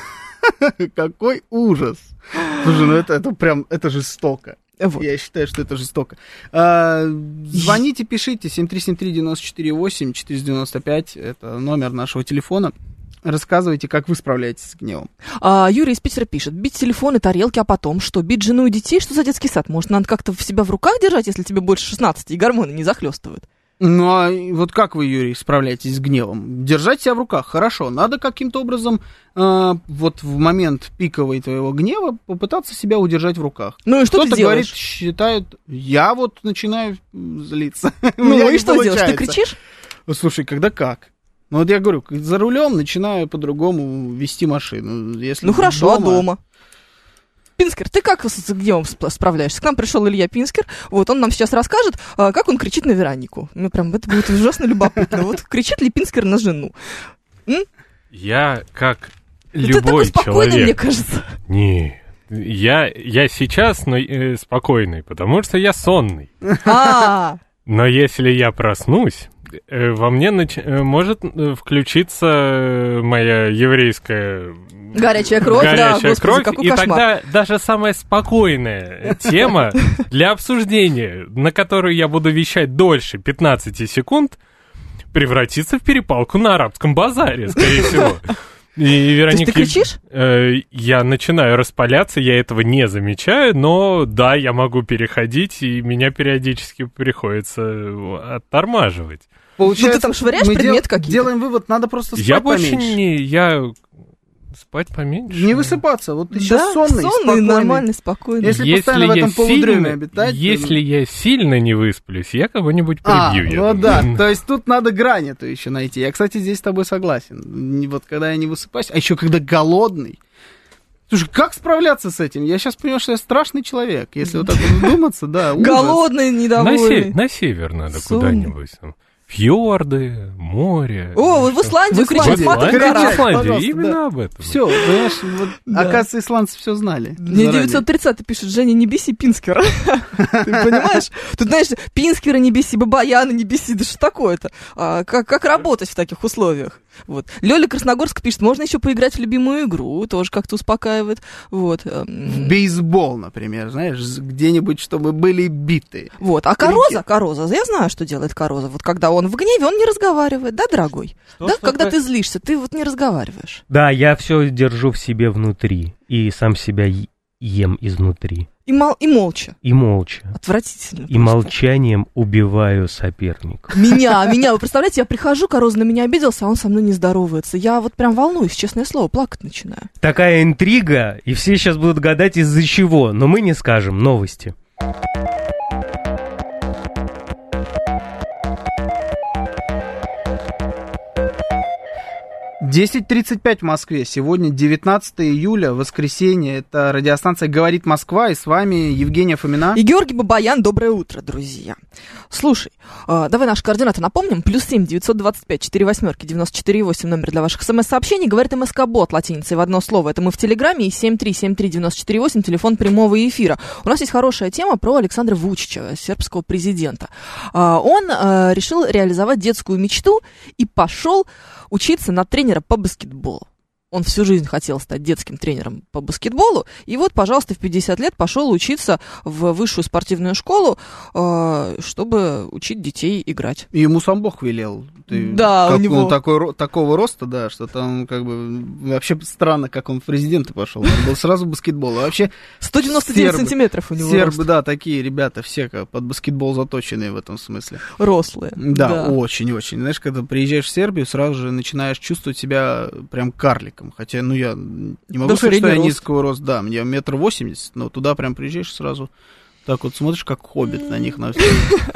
Какой ужас. Слушай, ну это, это прям, это жестоко. Вот. Я считаю, что это жестоко. А, звоните, пишите, семь три семь три девять четыре восемь четыре девять пять, это номер нашего телефона. Рассказывайте, как вы справляетесь с гневом. А, Юрий из Питера пишет, бить телефоны, тарелки, а потом что, бить жену и детей? Что за детский сад? Может, надо как-то в себя в руках держать, если тебе больше шестнадцати, и гормоны не захлестывают? Ну, а вот как вы, Юрий, справляетесь с гневом? Держать себя в руках, хорошо. Надо каким-то образом э, вот в момент пиковой твоего гнева попытаться себя удержать в руках. Ну и что Кто-то ты делаешь? говорит, считает, я вот начинаю злиться. У Ну меня и не что делаешь? Ты получается. кричишь? Слушай, когда как? Ну вот я говорю, за рулем начинаю по-другому вести машину. Если Ну хорошо, а дома... дома? Пинскер, ты как с гневом сп- справляешься? К нам пришел Илья Пинскер, вот он нам сейчас расскажет, а, как он кричит на Веронику. Ну прям, это будет ужасно любопытно. Вот кричит ли Пинскер на жену? М? Я как Ты любой такой спокойный, человек. мне кажется. Не, я, я сейчас но, э, спокойный, потому что я сонный. А, Но если я проснусь, э, во мне нач- э, может э, включиться э, моя еврейская горячая кровь, да, горячая господи, кровь, какой и кошмар. тогда даже самая спокойная тема для обсуждения, на которую я буду вещать дольше пятнадцати секунд, превратится в перепалку на арабском базаре, скорее всего. И Вероника, ты кричишь? э, я начинаю распаляться, я этого не замечаю, но да, я могу переходить, и меня периодически приходится оттормаживать. Получается, Ну, ты там швыряешь мы предметы дел- какие-то? Делаем вывод, надо просто спать Я больше поменьше. не... Я спать поменьше. Не высыпаться. Вот ты Да, сейчас сонный, сонный, спокойный. нормальный, спокойный. Если постоянно в я этом полудреме сильно- обитать, то- Если я сильно не высплюсь, я кого-нибудь А, прибью. я вот думаю. да, то есть тут надо грань эту еще найти. Я, кстати, здесь с тобой согласен. Не- Вот когда я не высыпаюсь, а еще когда голодный. Слушай, как справляться с этим? Я сейчас понимаю, что я страшный человек. Если вот так вот задуматься, да, ужас. Голодный, на, недовольный. се- на север надо Сонный. куда-нибудь. там. Фьорды, море. О, вот в Исландию В кричат, Исландию. матом Кричат, гора. Исландия, пожалуйста, именно да. об этом. Все, понимаешь, вот, Да. оказывается, исландцы все знали. Мне заранее. девятьсот тридцать пишет, Женя, не беси Пинскера. Ты понимаешь? Тут, знаешь, Пинскера не беси, Бабаяна не беси. Да что такое-то? А, как, как работать в таких условиях? Вот. Лёля Красногорск пишет, можно еще поиграть в любимую игру, тоже как-то успокаивает. Вот. В бейсбол, например, знаешь, с- где-нибудь, чтобы были биты. Вот. А Короза, Короза, я знаю, что делает Короза. Вот когда он в гневе, он не разговаривает, да, дорогой? Что, Да, что когда такое? ты злишься, ты вот не разговариваешь. Да, я все держу в себе внутри и сам себя е- ем изнутри. И, мол, и молча. И молча. Отвратительно. И молчанием убиваю соперника. Меня, меня, вы представляете, я прихожу, Короза на меня обиделся, а он со мной не здоровается. Я вот прям волнуюсь, честное слово, плакать начинаю. Такая интрига, и все сейчас будут гадать из-за чего, но мы не скажем. Новости. десять тридцать пять в Москве. Сегодня девятнадцатое июля, воскресенье. Это радиостанция «Говорит Москва». И с вами Евгения Фомина. И Георгий Бабаян. Доброе утро, друзья. Слушай, э, давай наши координаты напомним. Плюс семь девятьсот двадцать пять четыре восьмерки девяносто четыре восемь номер для ваших смс-сообщений. Говорит МСК-бот латиницей в одно слово. Это мы в Телеграме. И семь три семь три девяносто четыре восемь телефон прямого эфира. У нас есть хорошая тема про Александра Вучича, сербского президента. Э, он э, решил реализовать детскую мечту и пошел учиться на тренера по баскетболу. Он всю жизнь хотел стать детским тренером по баскетболу, и вот, пожалуйста, в пятьдесят лет пошел учиться в высшую спортивную школу, э, чтобы учить детей играть. И ему сам Бог велел. Ты, да, как у него... Он такой, такого роста, да, что там как бы... Вообще странно, как он в президенты пошел. Он был сразу баскетбол. А вообще сто девяносто девять сербы, сантиметров у него сербы, рост. да, такие ребята, все как под баскетбол заточенные в этом смысле. Рослые. Да, да. очень-очень. Знаешь, когда приезжаешь в Сербию, сразу же начинаешь чувствовать себя прям карликом. Хотя, ну, я не могу да сказать, что я рост. Низкого роста. Да, мне метр восемьдесят, но туда прям приезжаешь сразу, так вот смотришь, как хоббит на них на все.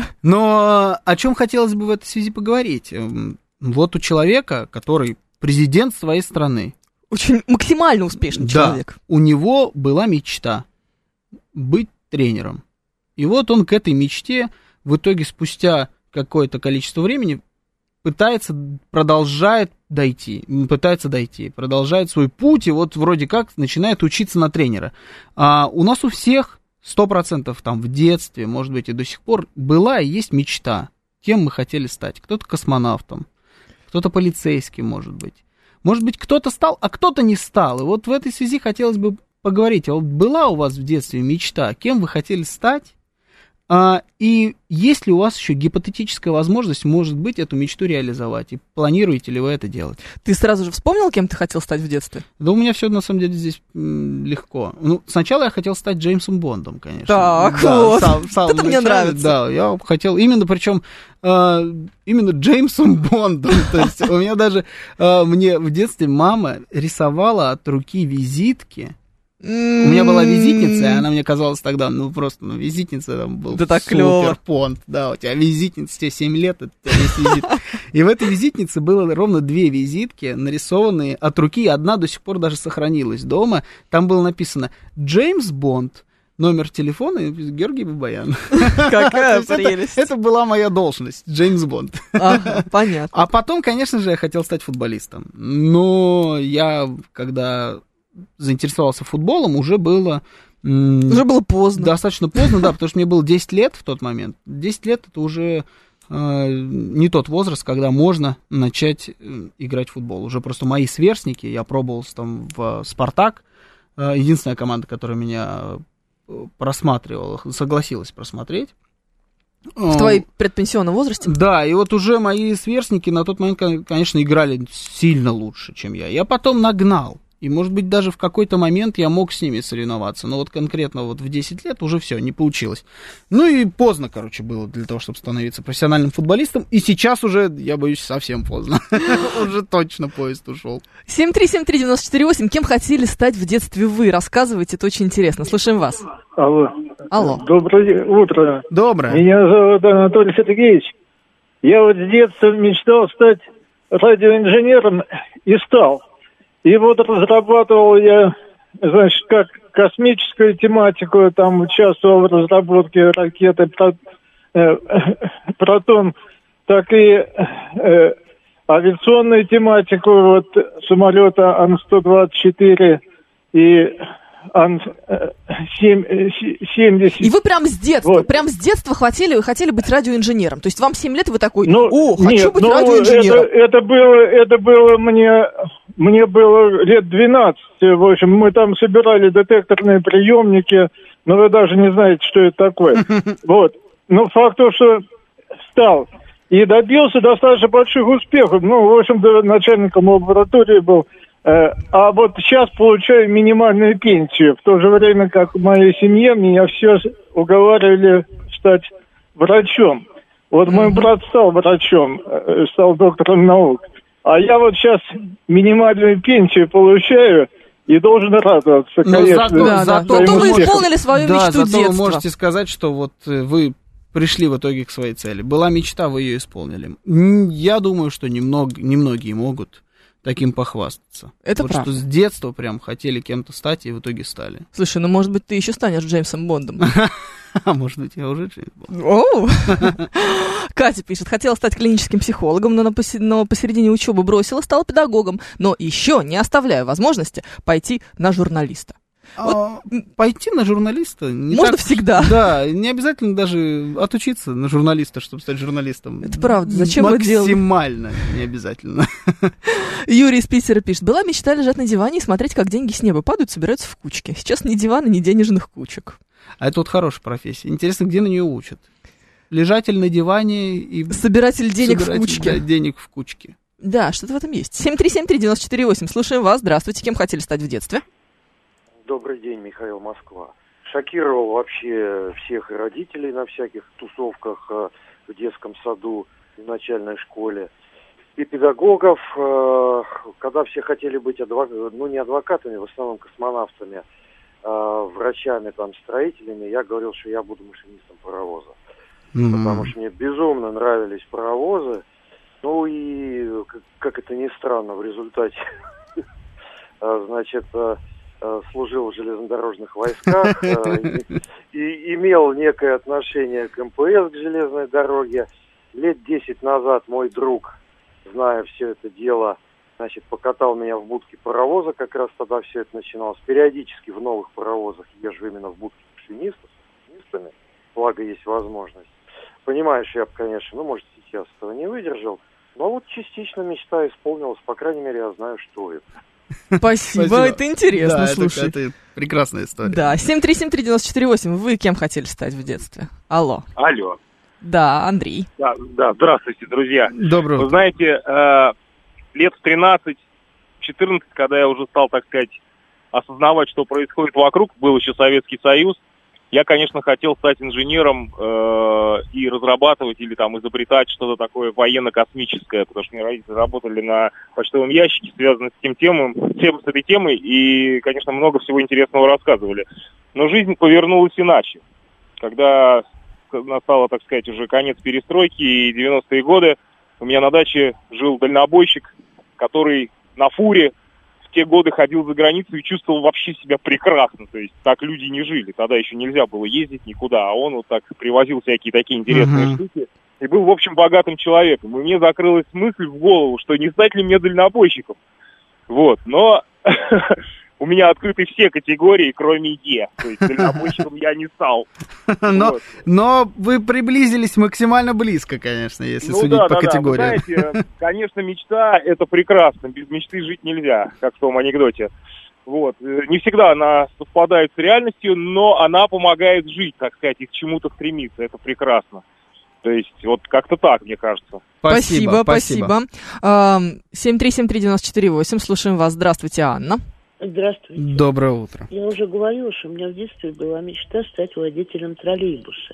Но о чем хотелось бы в этой связи поговорить? Вот у человека, который президент своей страны. Очень максимально успешный да, человек. У него была мечта быть тренером. И вот он к этой мечте в итоге спустя какое-то количество времени пытается, продолжает дойти, пытается дойти, продолжает свой путь, и вот вроде как начинает учиться на тренера. А у нас у всех сто процентов там в детстве, может быть, и до сих пор была и есть мечта, кем мы хотели стать. Кто-то космонавтом, кто-то полицейским, может быть. Может быть, кто-то стал, а кто-то не стал. И вот в этой связи хотелось бы поговорить, а вот была у вас в детстве мечта, кем вы хотели стать? А, и есть ли у вас еще гипотетическая возможность, может быть, эту мечту реализовать? И планируете ли вы это делать? Ты сразу же вспомнил, кем ты хотел стать в детстве? Да у меня все, на самом деле, здесь м, легко. Ну, сначала я хотел стать Джеймсом Бондом, конечно. Так, да, вот. Сам, сам это мне нравится. Да, я хотел именно, причем, э, именно Джеймсом Бондом. То есть у меня даже, э, мне в детстве мама рисовала от руки визитки. У меня была визитница, и она мне казалась тогда, ну, просто, ну, визитница там был да супер понт, да, у тебя визитница, тебе семь лет, это у тебя есть визитка. И в этой визитнице было ровно две визитки, нарисованные от руки, одна до сих пор даже сохранилась дома, там было написано «Джеймс Бонд», номер телефона и Георгий Бабаян. Какая прелесть. Это, это была моя должность, Джеймс Бонд. Ага, понятно. А потом, конечно же, я хотел стать футболистом, но я, когда... заинтересовался футболом, уже было... М- уже было поздно. Достаточно поздно, да, потому что мне было десять лет в тот момент. десять лет это уже э, не тот возраст, когда можно начать э, играть в футбол. Уже просто мои сверстники, я пробовался там в «Спартак», э, единственная команда, которая меня просматривала, согласилась просмотреть. В твоем предпенсионном возрасте? Да, и вот уже мои сверстники на тот момент, конечно, играли сильно лучше, чем я. Я потом нагнал. И, может быть, даже в какой-то момент я мог с ними соревноваться. Но вот конкретно вот в десять лет уже все, не получилось. Ну и поздно, короче, было для того, чтобы становиться профессиональным футболистом. И сейчас уже, я боюсь, совсем поздно. Уже точно поезд ушел. семь три семь три девяносто четыре восемь. Кем хотели стать в детстве вы? Рассказывайте, это очень интересно. Слушаем вас. Алло. Алло. Доброе утро. Доброе. Меня зовут Анатолий Сергеевич. Я вот с детства мечтал стать радиоинженером и стал. И вот разрабатывал я, значит, как космическую тематику, там участвовал в разработке ракеты про, э, «Протон», так и э, авиационную тематику, вот самолета Ан сто двадцать четыре и Ан семьдесят. И вы прям с детства, вот. прям с детства хотели, хотели быть радиоинженером. То есть вам семь лет, и вы такой, ну, о, хочу нет, быть ну, радиоинженером. Это, это было, это было мне, мне было лет двенадцать, в общем, мы там собирали детекторные приемники, но вы даже не знаете, что это такое. Вот. Но факт то, что стал. И добился достаточно больших успехов. Ну, в общем, начальником лаборатории был. А вот сейчас получаю минимальную пенсию. В то же время, как в моей семье, меня все уговаривали стать врачом. Вот мой брат стал врачом, стал доктором наук. А я вот сейчас минимальную пенсию получаю и должен радоваться, но конечно. Зато, да, зато вы исполнили свою да, мечту зато детства. Вы можете сказать, что вот вы пришли в итоге к своей цели. Была мечта, вы ее исполнили. Я думаю, что немного, немногие могут таким похвастаться. Это вот правда. Что с детства прям хотели кем-то стать и в итоге стали. Слушай, ну, может быть, ты еще станешь Джеймсом Бондом. А может быть, я уже Джеймс Бонд. Оу! Катя пишет, хотела стать клиническим психологом, но, на поси- но посередине учебы бросила, стала педагогом. Но еще не оставляю возможности пойти на журналиста. Вот. Пойти на журналиста не можно так, всегда. Да, не обязательно даже отучиться на журналиста, чтобы стать журналистом. Это правда. Зачем вы делаете? Максимально не обязательно. Юрий из Питера пишет. Была мечта лежать на диване и смотреть, как деньги с неба падают, собираются в кучки. Сейчас ни дивана, ни денежных кучек. А это вот хорошая профессия. Интересно, где на нее учат? Лежатель на диване и... Собиратель денег в кучке. Да, денег в кучке. Да, что-то в этом есть. семь три семь три девять четыре восемь. Слушаем вас. Здравствуйте. Кем хотели стать в детстве? Добрый день, Михаил, Москва. Шокировал вообще всех и родителей на всяких тусовках э, в детском саду, в начальной школе. И педагогов, э, когда все хотели быть адвокатами, ну не адвокатами, в основном космонавтами, э, врачами, там, строителями, я говорил, что я буду машинистом паровоза. Mm-hmm. Потому что мне безумно нравились паровозы. Ну и, как, как это ни странно, в результате, значит... служил в железнодорожных войсках, и имел некое отношение к эм пэ эс, к железной дороге. Лет десять назад мой друг, зная все это дело, значит, покатал меня в будке паровоза, как раз тогда все это начиналось. Периодически в новых паровозах езжу именно в будке машинистов, с машинистами, благо есть возможность. Понимаешь, я бы, конечно, ну, может, сейчас этого не выдержал, но вот частично мечта исполнилась, по крайней мере, я знаю, что это. Спасибо, Спасибо. Это интересно, да, слушай. Это, это прекрасная история. Да, семь три семь три девять четыре восемь. Вы кем хотели стать в детстве? Алло. Алло. Да, Андрей. Да, да, здравствуйте, друзья. Доброе утро. Вы знаете, э, лет в тринадцать-четырнадцать, когда я уже стал, так сказать, осознавать, что происходит вокруг, был еще Советский Союз, я, конечно, хотел стать инженером э, и разрабатывать или там изобретать что-то такое военно-космическое, потому что мои родители работали на почтовом ящике, связанном с, тем темам, с этой темой, и, конечно, много всего интересного рассказывали. Но жизнь повернулась иначе. Когда настало, так сказать, уже конец перестройки и девяностые годы, у меня на даче жил дальнобойщик, который на фуре в те годы ходил за границу и чувствовал вообще себя прекрасно. То есть так люди не жили. Тогда еще нельзя было ездить никуда, а он вот так привозил всякие такие интересные uh-huh. штуки. И был, в общем, богатым человеком. И мне закрылась мысль в голову, что не стать ли мне дальнобойщиком. Вот. Но у меня открыты все категории, кроме Е. То есть дальнобойщиком я не стал. Но, вот. но вы приблизились максимально близко, конечно, если ну, судить да, по да, категориям. Да. Вы знаете, конечно, мечта — это прекрасно. Без мечты жить нельзя, как в том анекдоте. Вот. Не всегда она совпадает с реальностью, но она помогает жить, так сказать, и к чему-то стремиться. Это прекрасно. То есть вот как-то так, мне кажется. Спасибо, спасибо. семь три семь три девять четыре восемь. Слушаем вас. Здравствуйте, Анна. Здравствуйте. Доброе утро. Я уже говорила, что у меня в детстве была мечта стать водителем троллейбуса.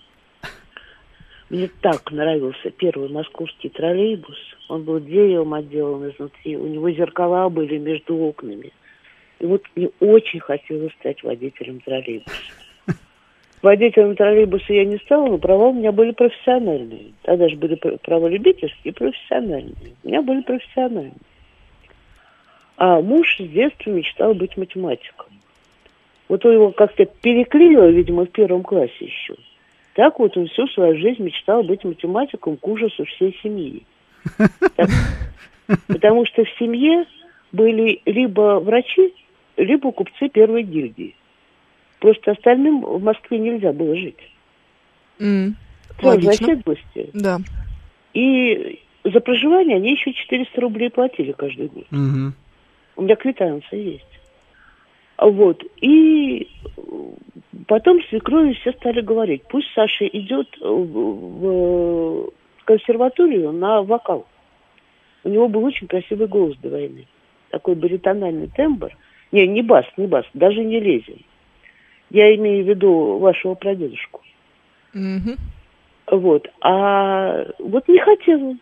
Мне так нравился первый московский троллейбус. Он был деревом отделан изнутри, у него зеркала были между окнами. И вот мне очень хотелось стать водителем троллейбуса. Водителем троллейбуса я не стала, но права у меня были профессиональные. Тогда же были права любительские и профессиональные. У меня были профессиональные. А муж с детства мечтал быть математиком. Вот у него как-то переклинило, видимо, в первом классе еще. Так вот он всю свою жизнь мечтал быть математиком к ужасу всей семьи. Так, потому что в семье были либо врачи, либо купцы первой гильдии. Просто остальным в Москве нельзя было жить. Mm, в оседлости. Да. И за проживание они еще четыреста рублей платили каждый год. Mm-hmm. У меня квитанция есть. Вот. И потом свекрови все стали говорить, пусть Саша идет в консерваторию на вокал. У него был очень красивый голос до войны. Такой баритональный тембр. Не, не бас, не бас, даже не лезем. Я имею в виду вашего прадедушку. Mm-hmm. Вот. А вот не хотела.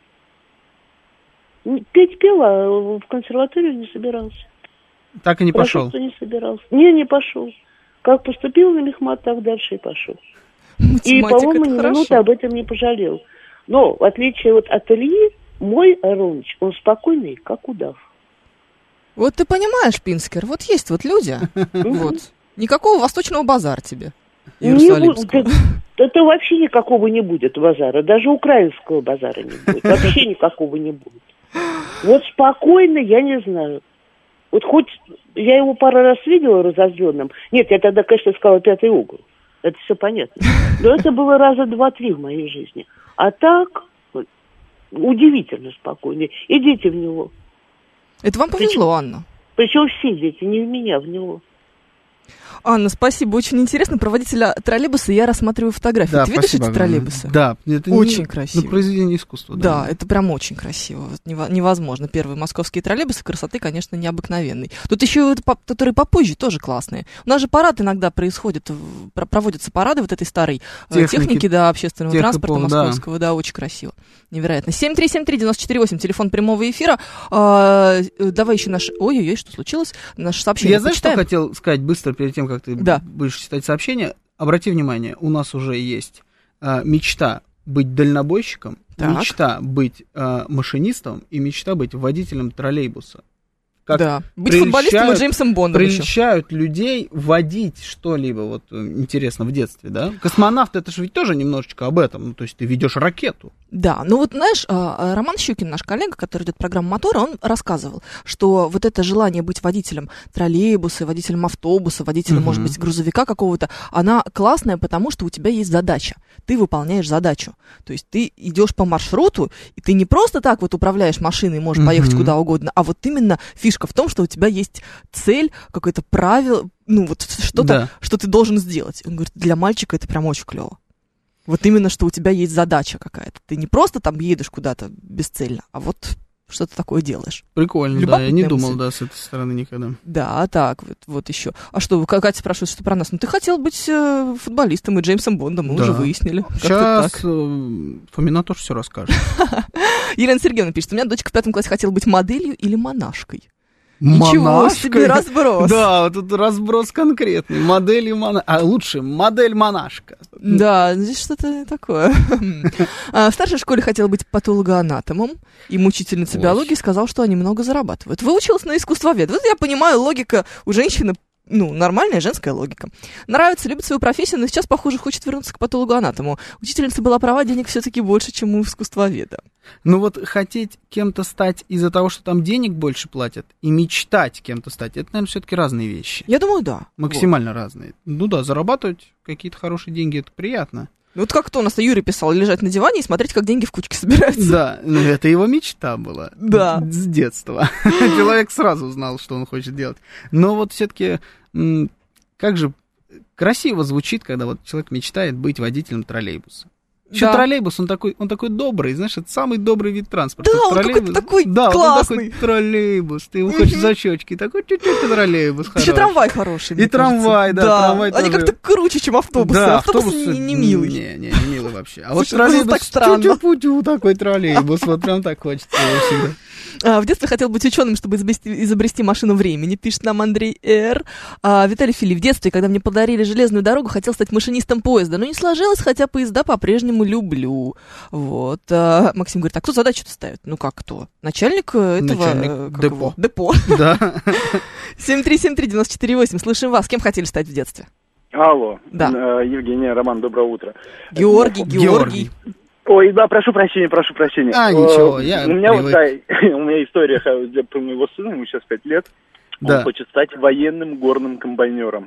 Петь пела, а в консерваторию не собирался. Так и не Хорошо, пошел? Что не собирался. Не, не пошел. Как поступил на мехмат, так дальше и пошел. Математика, и, по-моему, ни хорошо. минуты об этом не пожалел. Но, в отличие вот от Ильи, мой Ароныч, он спокойный, как удав. Вот ты понимаешь, Пинскер, вот есть вот люди, вот, никакого восточного базара тебе. Не будет, это, это вообще никакого не будет базара, даже украинского базара не будет, вообще никакого не будет. Вот спокойно, я не знаю. Вот хоть я его пару раз видела разозленным. Нет, я тогда, конечно, сказала пятый угол. Это все понятно. Но это было раза два-три в моей жизни. А так, вот, удивительно спокойно. Идите в него. Это вам повезло, Анна. Причем все дети, не в меня, в него. Анна, спасибо, очень интересно. Про водителя троллейбуса я рассматриваю фотографии. Да, ты видишь спасибо, эти троллейбусы? Да, это очень не, красиво. Ну, произведение искусства. Да. Да, это прям очень красиво. Вот невозможно. Первые московские троллейбусы, красоты, конечно, необыкновенной. Тут еще, которые попозже, тоже классные. У нас же парад иногда происходит, проводятся парады вот этой старой техники, техники да, общественного транспорта московского. Да. да, очень красиво. Невероятно. семь три семь три девять четыре восемь, телефон прямого эфира. А, давай еще наш... Ой-ой-ой, что случилось? Наше сообщение Я знаешь, почитаем? что хотел сказать быстро перед тем, как ты да. будешь читать сообщение? Обрати внимание, у нас уже есть а, мечта быть дальнобойщиком, так. мечта быть а, машинистом и мечта быть водителем троллейбуса. Как да, быть футболистом и Джеймсом Бондом прельщают еще. людей водить что-либо, вот интересно, в детстве, да? Космонавт, это же ведь тоже немножечко об этом, ну, то есть ты ведешь ракету. Да, ну вот, знаешь, Роман Щукин, наш коллега, который ведет программу «Мотора», он рассказывал, что вот это желание быть водителем троллейбуса, водителем автобуса, водителем, угу. может быть, грузовика какого-то, она классная, потому что у тебя есть задача, ты выполняешь задачу, то есть ты идешь по маршруту, и ты не просто так вот управляешь машиной и можешь угу. поехать куда угодно, а вот именно фишка в том, что у тебя есть цель, какое-то правило, ну вот что-то, да. что ты должен сделать. Он говорит, для мальчика это прям очень клево. Вот именно, что у тебя есть задача какая-то. Ты не просто там едешь куда-то бесцельно, а вот что-то такое делаешь. Прикольно, да, я не думал, мысль. да, с этой стороны никогда. Да, так, вот, вот еще. А что, Катя спрашивает, что про нас? Ну, ты хотел быть э, футболистом и Джеймсом Бондом, мы да. уже выяснили. Сейчас э, Фомина тоже все расскажет. Елена Сергеевна пишет, у меня дочка в пятом классе хотела быть моделью или монашкой. Монашкой? Ничего себе разброс. Да, тут разброс конкретный. Модель и монашка. А лучше модель-монашка. Да, здесь что-то такое. В старшей школе хотела быть патологоанатомом, и учительница биологии сказала, что они много зарабатывают. Выучилась на искусствовед. Вот я понимаю, логика у женщины, ну, нормальная женская логика. Нравится, любит свою профессию, но сейчас, похоже, хочет вернуться к патологоанатому. Учительница была права, денег все-таки больше, чем у искусствоведа. Ну вот хотеть кем-то стать из-за того, что там денег больше платят, и мечтать кем-то стать, это, наверное, все-таки разные вещи. Я думаю, да. Максимально вот. разные. Ну да, зарабатывать какие-то хорошие деньги, это приятно. Вот как кто у нас Юрий писал, лежать на диване и смотреть, как деньги в кучке собираются. Да, ну это его мечта была. Да. С детства. Человек сразу знал, что он хочет делать. Но вот все-таки, как же красиво звучит, когда вот человек мечтает быть водителем троллейбуса. Еще да. троллейбус, он такой, он такой добрый, знаешь, это самый добрый вид транспорта. Да, он какой-то такой да, классный. Да, он такой троллейбус, ты его хочешь за щечки, такой чуть-чуть троллейбус хороший. Еще трамвай хороший, И трамвай, да, да, трамвай они тоже. как-то круче, чем автобусы. Да, автобус, автобус не, не милый. Не, не, не милый вообще. А вот троллейбус, тю-тю-путю, такой троллейбус, вот прям так хочется его всегда. А, в детстве хотел быть ученым, чтобы изобрести, изобрести машину времени, пишет нам Андрей Р. А, Виталий Фили, в детстве, когда мне подарили железную дорогу, хотел стать машинистом поезда, но не сложилось, хотя поезда по-прежнему люблю. Вот. А, Максим говорит, а кто задачу-то ставит? Ну как кто? Начальник этого... Начальник депо. Его? Депо. Да. семь три семь три девять четыре восемь, слышим вас. Кем хотели стать в детстве? Алло. Да. Евгения, Роман, доброе утро. Георгий, Георгий. Ой, да, прошу прощения, прошу прощения. А, ничего, я У меня привык. вот, да, у меня история про моего сына, ему сейчас пять лет. Да. Он хочет стать военным горным комбайнером.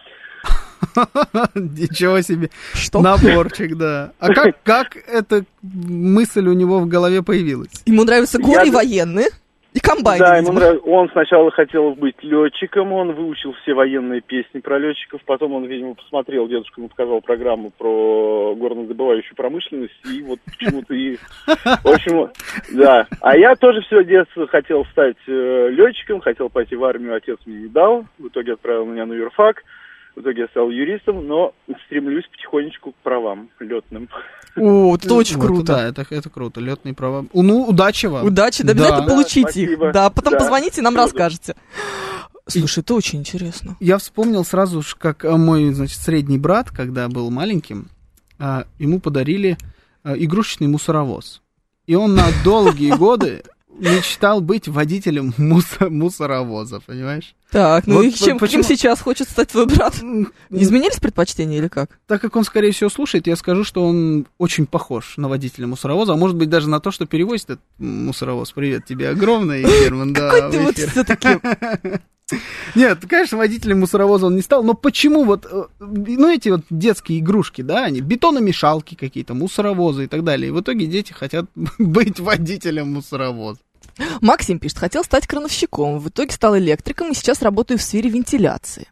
Ничего себе. Что? Наборчик, да. А как, как эта мысль у него в голове появилась? Ему нравятся горы Я... военные и комбайны. Да, видимо. ему нравится. Он сначала хотел быть летчиком, он выучил все военные песни про летчиков, потом он, видимо, посмотрел, дедушка ему показал программу про горнодобывающую промышленность, и вот почему-то и... В общем, да. А я тоже все детство хотел стать э, летчиком, хотел пойти в армию, отец мне не дал, в итоге отправил меня на юрфак. В итоге я стал юристом, но стремлюсь потихонечку к правам летным. О, это очень Вот, круто. Да, это, это круто, летные права. Ну, удачи вам. Удачи, да, обязательно да. получите их. Да, потом да. позвоните, нам Буду. расскажете. Слушай, это очень интересно. Я вспомнил сразу же, как мой, значит, средний брат, когда был маленьким, ему подарили игрушечный мусоровоз. И он на долгие годы мечтал быть водителем мусор- мусоровоза, понимаешь? Так, ну Вот и чем, почему- кем сейчас хочет стать твой брат? Изменились предпочтения или как? Так как он, скорее всего, слушает, я скажу, что он очень похож на водителя мусоровоза, а может быть даже на то, что перевозит этот мусоровоз. Привет тебе огромный, Герман, да. Какой ты в вот эфир. все-таки... Нет, конечно, водителем мусоровоза он не стал, но почему вот, э, ну, эти вот детские игрушки, да, они, бетономешалки какие-то, мусоровозы и так далее, и в итоге дети хотят быть водителем мусоровоза. Максим пишет, хотел стать крановщиком, в итоге стал электриком и сейчас работаю в сфере вентиляции.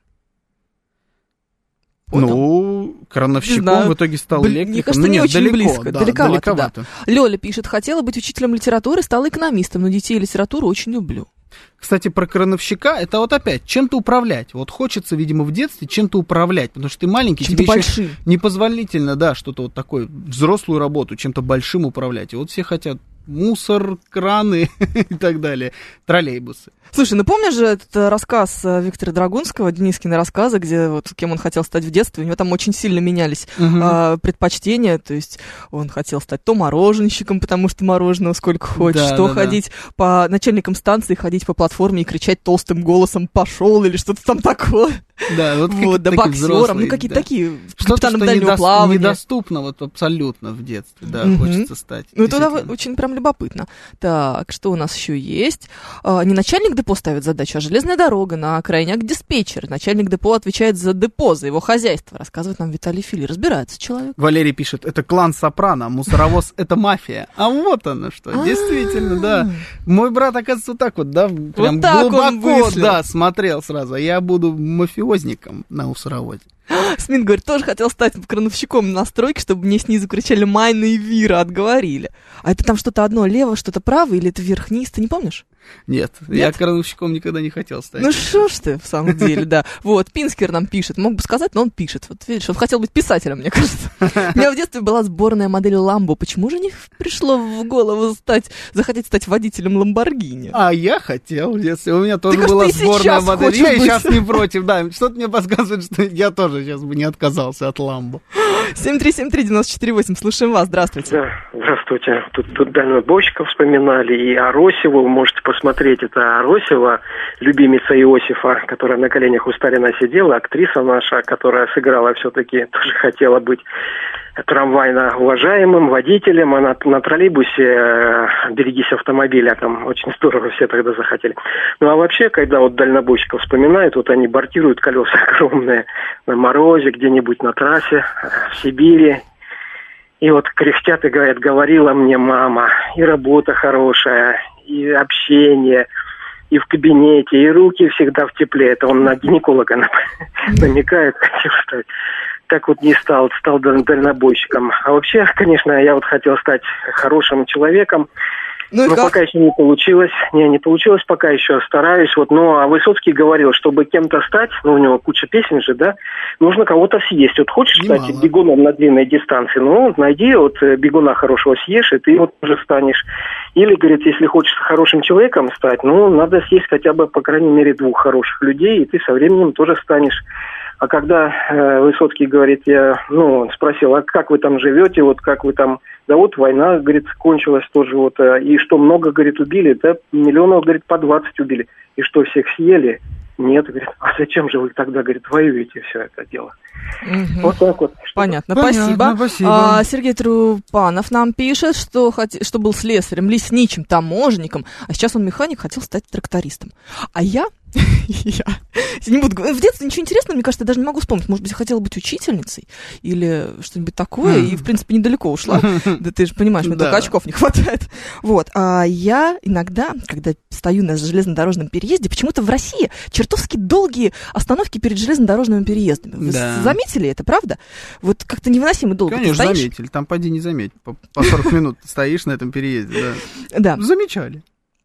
Понял? Ну, крановщиком знаю. в итоге стал Блин, электриком. мне кажется, ну, не нет, очень далеко, близко, да, далековато, далековато. да. Лёля пишет, хотела быть учителем литературы, стала экономистом, но детей и литературу очень люблю. Кстати, про крановщика, это вот опять, чем-то управлять. Вот хочется, видимо, в детстве чем-то управлять, потому что ты маленький, Чем-то тебе большим. еще непозволительно, да, что-то вот такое, взрослую работу, чем-то большим управлять. И вот все хотят мусор, краны и так далее, троллейбусы. Слушай, ну помнишь же этот э, рассказ э, Виктора Драгунского, Денискины рассказы, где вот кем он хотел стать в детстве, у него там очень сильно менялись Мгм. э, предпочтения, то есть он хотел стать то мороженщиком, потому что мороженого сколько хочешь, Да, то да, да. ходить по начальникам станции, ходить по платформе и кричать толстым голосом «пошел» или что-то там такое. Да, вот, Вот, да, такие боксером, взрослые, ну какие-то да. такие, Что-то, капитаном что дальнего недос- плавания. недоступно вот абсолютно в детстве, да, Мгм. хочется стать. Ну, это Действительно. очень прям любопытно. Так, что у нас еще есть? А, не начальник депо ставит задачу, а железная дорога на крайняк диспетчер. Начальник депо отвечает за депо, за его хозяйство, рассказывает нам Виталий Фили. Разбирается человек. Валерий пишет, это клан Сопрано, мусоровоз это мафия. А вот оно что, действительно, да. Мой брат, оказывается, вот так вот, да, прям так он глубоко, мыслил. да, смотрел сразу. Я буду мафиозником на мусоровозе. Смит говорит, тоже хотел стать крановщиком на стройке, чтобы мне снизу кричали «Майна и Вира», отговорили. А это там что-то одно лево, что-то право, или это вверх-вниз, ты не помнишь? Нет, я крановщиком никогда не хотел стать. Ну что ж ты, в самом деле, да. Вот, Пинскер нам пишет, мог бы сказать, но он пишет. Вот видишь, он хотел быть писателем, мне кажется. У меня в детстве была сборная модель Ламбо. Почему же не пришло в голову стать, захотеть стать водителем Ламборгини? А я хотел, если у меня тоже Так, а была ты и сборная сейчас модель. хочешь Я и быть. сейчас не против, да. Что-то мне подсказывает, что я тоже сейчас бы не отказался от Ламбо. семь три семь три девять четыре восемь, слушаем вас, здравствуйте. Да, здравствуйте. Тут, тут дальнобойщиков вспоминали, и Аросеву, вы можете посмотреть, это Аросева, любимица Иосифа, которая на коленях у Сталина сидела, актриса наша, которая сыграла все-таки, тоже хотела быть трамвайно уважаемым водителем, она на троллейбусе э, «Берегись автомобиля», там очень здорово все тогда захотели. Ну а вообще, когда вот дальнобойщиков вспоминают, вот они бортируют колеса огромные на морозе, где-нибудь на трассе, э, в Сибири, и вот кряхтят и говорят, говорила мне мама, и работа хорошая, и общение, и в кабинете, и руки всегда в тепле. Это он на гинеколога намекает, хотел стать. Так вот не стал, стал дальнобойщиком. А вообще, конечно, я вот хотел стать хорошим человеком. Ну и но как? пока еще не получилось. Не, не получилось, пока еще стараюсь. Вот, ну, а Высоцкий говорил, чтобы кем-то стать, ну, у него куча песен же, да, нужно кого-то съесть. Вот хочешь Немало. стать бегуном на длинной дистанции, ну, найди вот э, бегуна хорошего съешь, и ты вот уже станешь. Или, говорит, если хочешь хорошим человеком стать, ну, надо съесть хотя бы, по крайней мере, двух хороших людей, и ты со временем тоже станешь. А когда э, Высоцкий говорит, я, ну, он спросил, а как вы там живете, вот как вы там, да вот война, говорит, кончилась тоже, вот, э, и что, много, говорит, убили, да, миллионов, говорит, по двадцать убили, и что, всех съели? Нет, говорит, а зачем же вы тогда, говорит, воюете все это дело? Мгм. Вот так вот. Понятно, Понятно, спасибо. спасибо. А, Сергей Трупанов нам пишет, что, хот... что был слесарем, лесничим, таможенником, а сейчас он механик, хотел стать трактористом. А я, я не буду говорить, в детстве ничего интересного, мне кажется, я даже не могу вспомнить. Может быть, я хотела быть учительницей или что-нибудь такое, и, в принципе, недалеко ушла. Да ты же понимаешь, мне Да. только очков не хватает. Вот. А я иногда, когда стою на железнодорожном переезде, почему-то в России чертовски долгие остановки перед железнодорожными переездами. Вы Да. заметили это, правда? Вот как-то невыносимо долго ты Конечно, стоишь. заметили. Там поди не заметь. По, по сорок минут стоишь на этом переезде, да. Да. Замечали.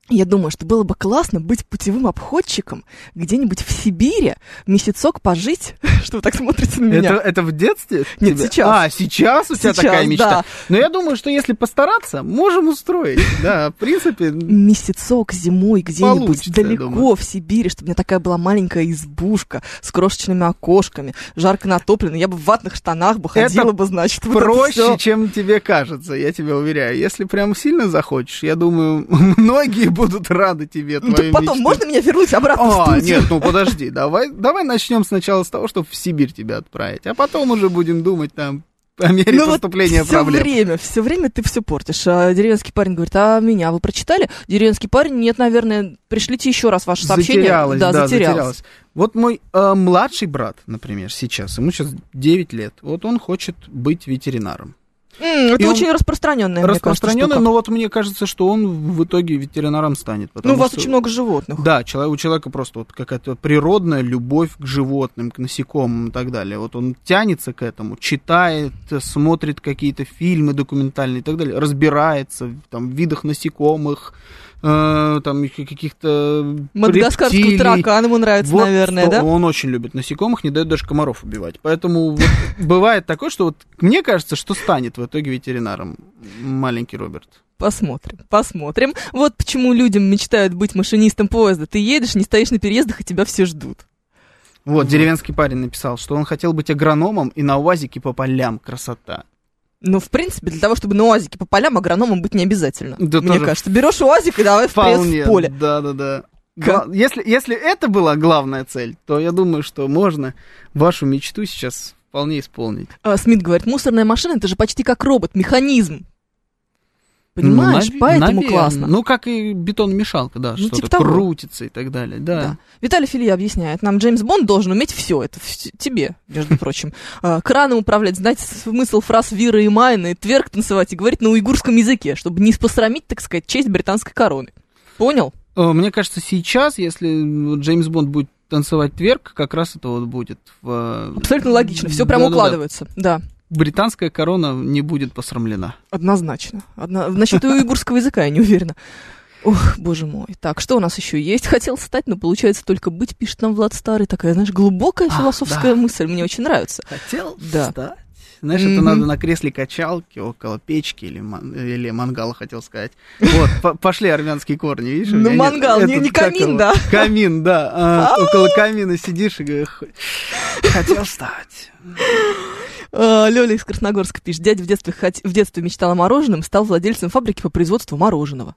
Я думаю, что было бы классно быть путевым обходчиком где-нибудь в Сибири, месяцок пожить. Что вы так смотрите на меня? Это, это в детстве? Нет, тебя? сейчас. А, сейчас у тебя Сейчас, такая мечта? да. Но я думаю, что если постараться, можем устроить. Да, в принципе... Месяцок зимой где-нибудь Получится, далеко в Сибири, чтобы у меня такая была маленькая избушка с крошечными окошками, жарко натопленная. Я бы в ватных штанах бы ходила это бы, значит. проще, вот чем тебе кажется, я тебе уверяю. Если прям сильно захочешь, я думаю, многие будут рады тебе, ну, твоей потом мечте. можно меня вернуть обратно а, в студию? Нет, ну подожди, давай, давай начнем сначала с того, чтобы в Сибирь тебя отправить, а потом уже будем думать там по мере ну, поступления вот проблем. Все время, все время ты все портишь. А деревенский парень говорит, а меня вы прочитали? Деревенский парень, нет, наверное, пришлите еще раз ваше сообщение. Затерялась, да, да, затерялась. затерялась. Вот мой э, младший брат, например, сейчас, ему сейчас девять лет, вот он хочет быть ветеринаром. Mm, это И очень распространенная, распространенная, но вот мне кажется, что он в итоге ветеринаром станет. Ну, у вас что, очень много животных. Да, человек, у человека просто вот какая-то природная любовь к животным, к насекомым и так далее. Вот он тянется к этому, читает, смотрит какие-то фильмы документальные и так далее, разбирается там, в видах насекомых, э, там каких-то Мадагаскарского рептилий. таракана ему нравится, вот, наверное, да? Он очень любит насекомых, не дает даже комаров убивать. Поэтому вот, бывает такое, что вот мне кажется, что станет в итоге ветеринаром маленький Роберт. Посмотрим, посмотрим. Вот почему людям мечтают быть машинистом поезда. Ты едешь, не стоишь на переездах, и тебя все ждут. Вот, вот, деревенский парень написал, что он хотел быть агрономом и на УАЗике по полям. Красота. Ну, в принципе, для того, чтобы на УАЗике по полям, агрономом быть не обязательно. Да, мне кажется. Берешь УАЗик и давай вперед в поле. Да-да-да. Гла- если, если это была главная цель, то я думаю, что можно вашу мечту сейчас вполне исполнить. А, Смит говорит, мусорная машина, это же почти как робот, механизм. Понимаешь, ну, поэтому наверное. классно. Ну, как и бетономешалка, да, ну, что-то типа крутится и так далее, да. да. Виталий Филия объясняет, нам Джеймс Бонд должен уметь все, это в- тебе, между прочим. Краном управлять, знать смысл фраз Вира и Майна, и тверк танцевать, и говорить на уйгурском языке, чтобы не посрамить, так сказать, честь британской короны. Понял? Мне кажется, сейчас, если Джеймс Бонд будет танцевать тверк, как раз это вот будет. В... Абсолютно логично, все прям укладывается, да. Британская корона не будет посрамлена. Однозначно. Одно... Насчет уйгурского языка я не уверена. Ох, боже мой. Так, что у нас еще есть? Хотел стать, но получается только быть, пишет нам Влад Старый. Такая, знаешь, глубокая философская а, да. мысль. Мне очень нравится. Хотел да. стать. Знаешь, mm-hmm. это надо на кресле качалки около печки или, ман... или мангала, хотел сказать. Вот, по- пошли армянские корни, видишь? Ну, мангал, не, не камин, да? Камин, да. Около камина сидишь и говоришь, хотел стать. Лёля из Красногорска пишет. Дядя в детстве, в детстве мечтал о мороженом, стал владельцем фабрики по производству мороженого.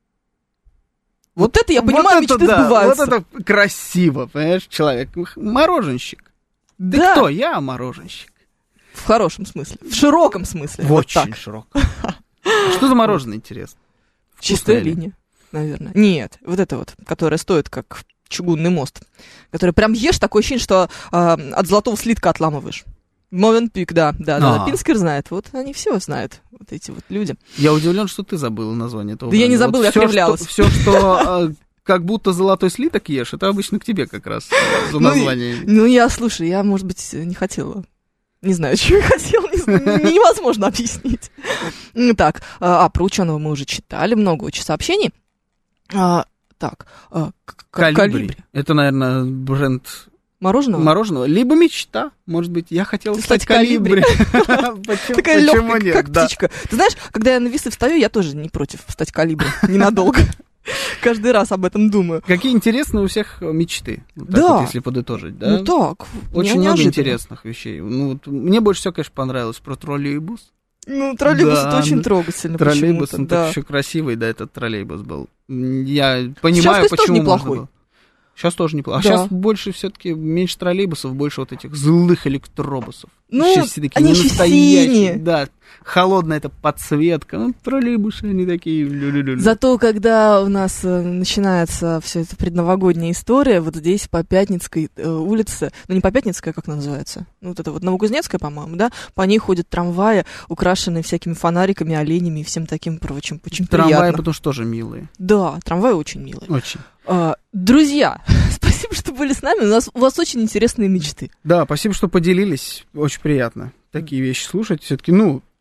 Вот, вот это, я понимаю, вот мечты да, сбываются. Вот это красиво, понимаешь, человек. Мороженщик. Ты да. кто? Я мороженщик. В хорошем смысле. В широком смысле. В вот очень так. широком. Что за мороженое, интересно? Чистая линия, наверное. Нет, вот это вот, которая стоит как чугунный мост. Который прям ешь, такое ощущение, что э, от золотого слитка отламываешь. Мовенпик, да, да, да, Пинскер знает. Вот они все знают, вот эти вот люди. Я удивлен, что ты забыла название этого. Да бренда. Я не забыла, вот я кривлялась. Все, что как будто золотой слиток ешь, это обычно к тебе как раз за название. Ну, я, слушай, я, может быть, не хотела. Не знаю, чего я хотела, не, невозможно объяснить. Так, а, про ученого мы уже читали, много очень сообщений. А, так, а, Колибри. Колибри. Это, наверное, бренд... Мороженого? Мороженого. Либо мечта, может быть. Я хотела Ты стать Колибри. Такая легкая, как птичка. Ты знаешь, когда я на весы встаю, я тоже не против стать Колибри. Ненадолго. Каждый раз об этом думаю. Какие интересные у всех мечты. Вот да. Вот, если подытожить, да? Ну так. Очень много интересных вещей. Ну, вот, мне больше всего, конечно, понравилось про троллейбус. Ну, троллейбус да, это очень трогательно. Троллейбус, он да. так еще красивый, да, этот троллейбус был. Я понимаю, сейчас, почему неплохой. можно было. Сейчас тоже неплохо. Да. А сейчас больше все-таки меньше троллейбусов, больше вот этих злых электробусов. Ну, сейчас все такие они еще синие. Да, холодная эта подсветка. Ну, троллейбусы, они такие... Лю-лю-лю-лю. Зато, когда у нас э, начинается все это предновогодняя история, вот здесь по Пятницкой э, улице, ну, не по Пятницкой, а как она называется? Ну, вот это вот Новокузнецкая, по-моему, да? По ней ходят трамваи, украшенные всякими фонариками, оленями и всем таким прочим. Очень трамваи, приятно. потому что тоже милые. Да, трамваи очень милые. Очень. А, друзья, спасибо, что были с нами. У нас у вас очень интересные мечты. Да, спасибо, что поделились. Очень приятно такие вещи слушать. Все-таки, ну,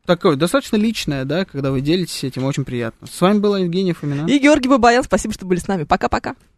такое достаточно личное, да, когда вы делитесь этим, очень приятно. С вами была Евгения Фомина. И Георгий Бабаян, спасибо, что были с нами. Пока-пока.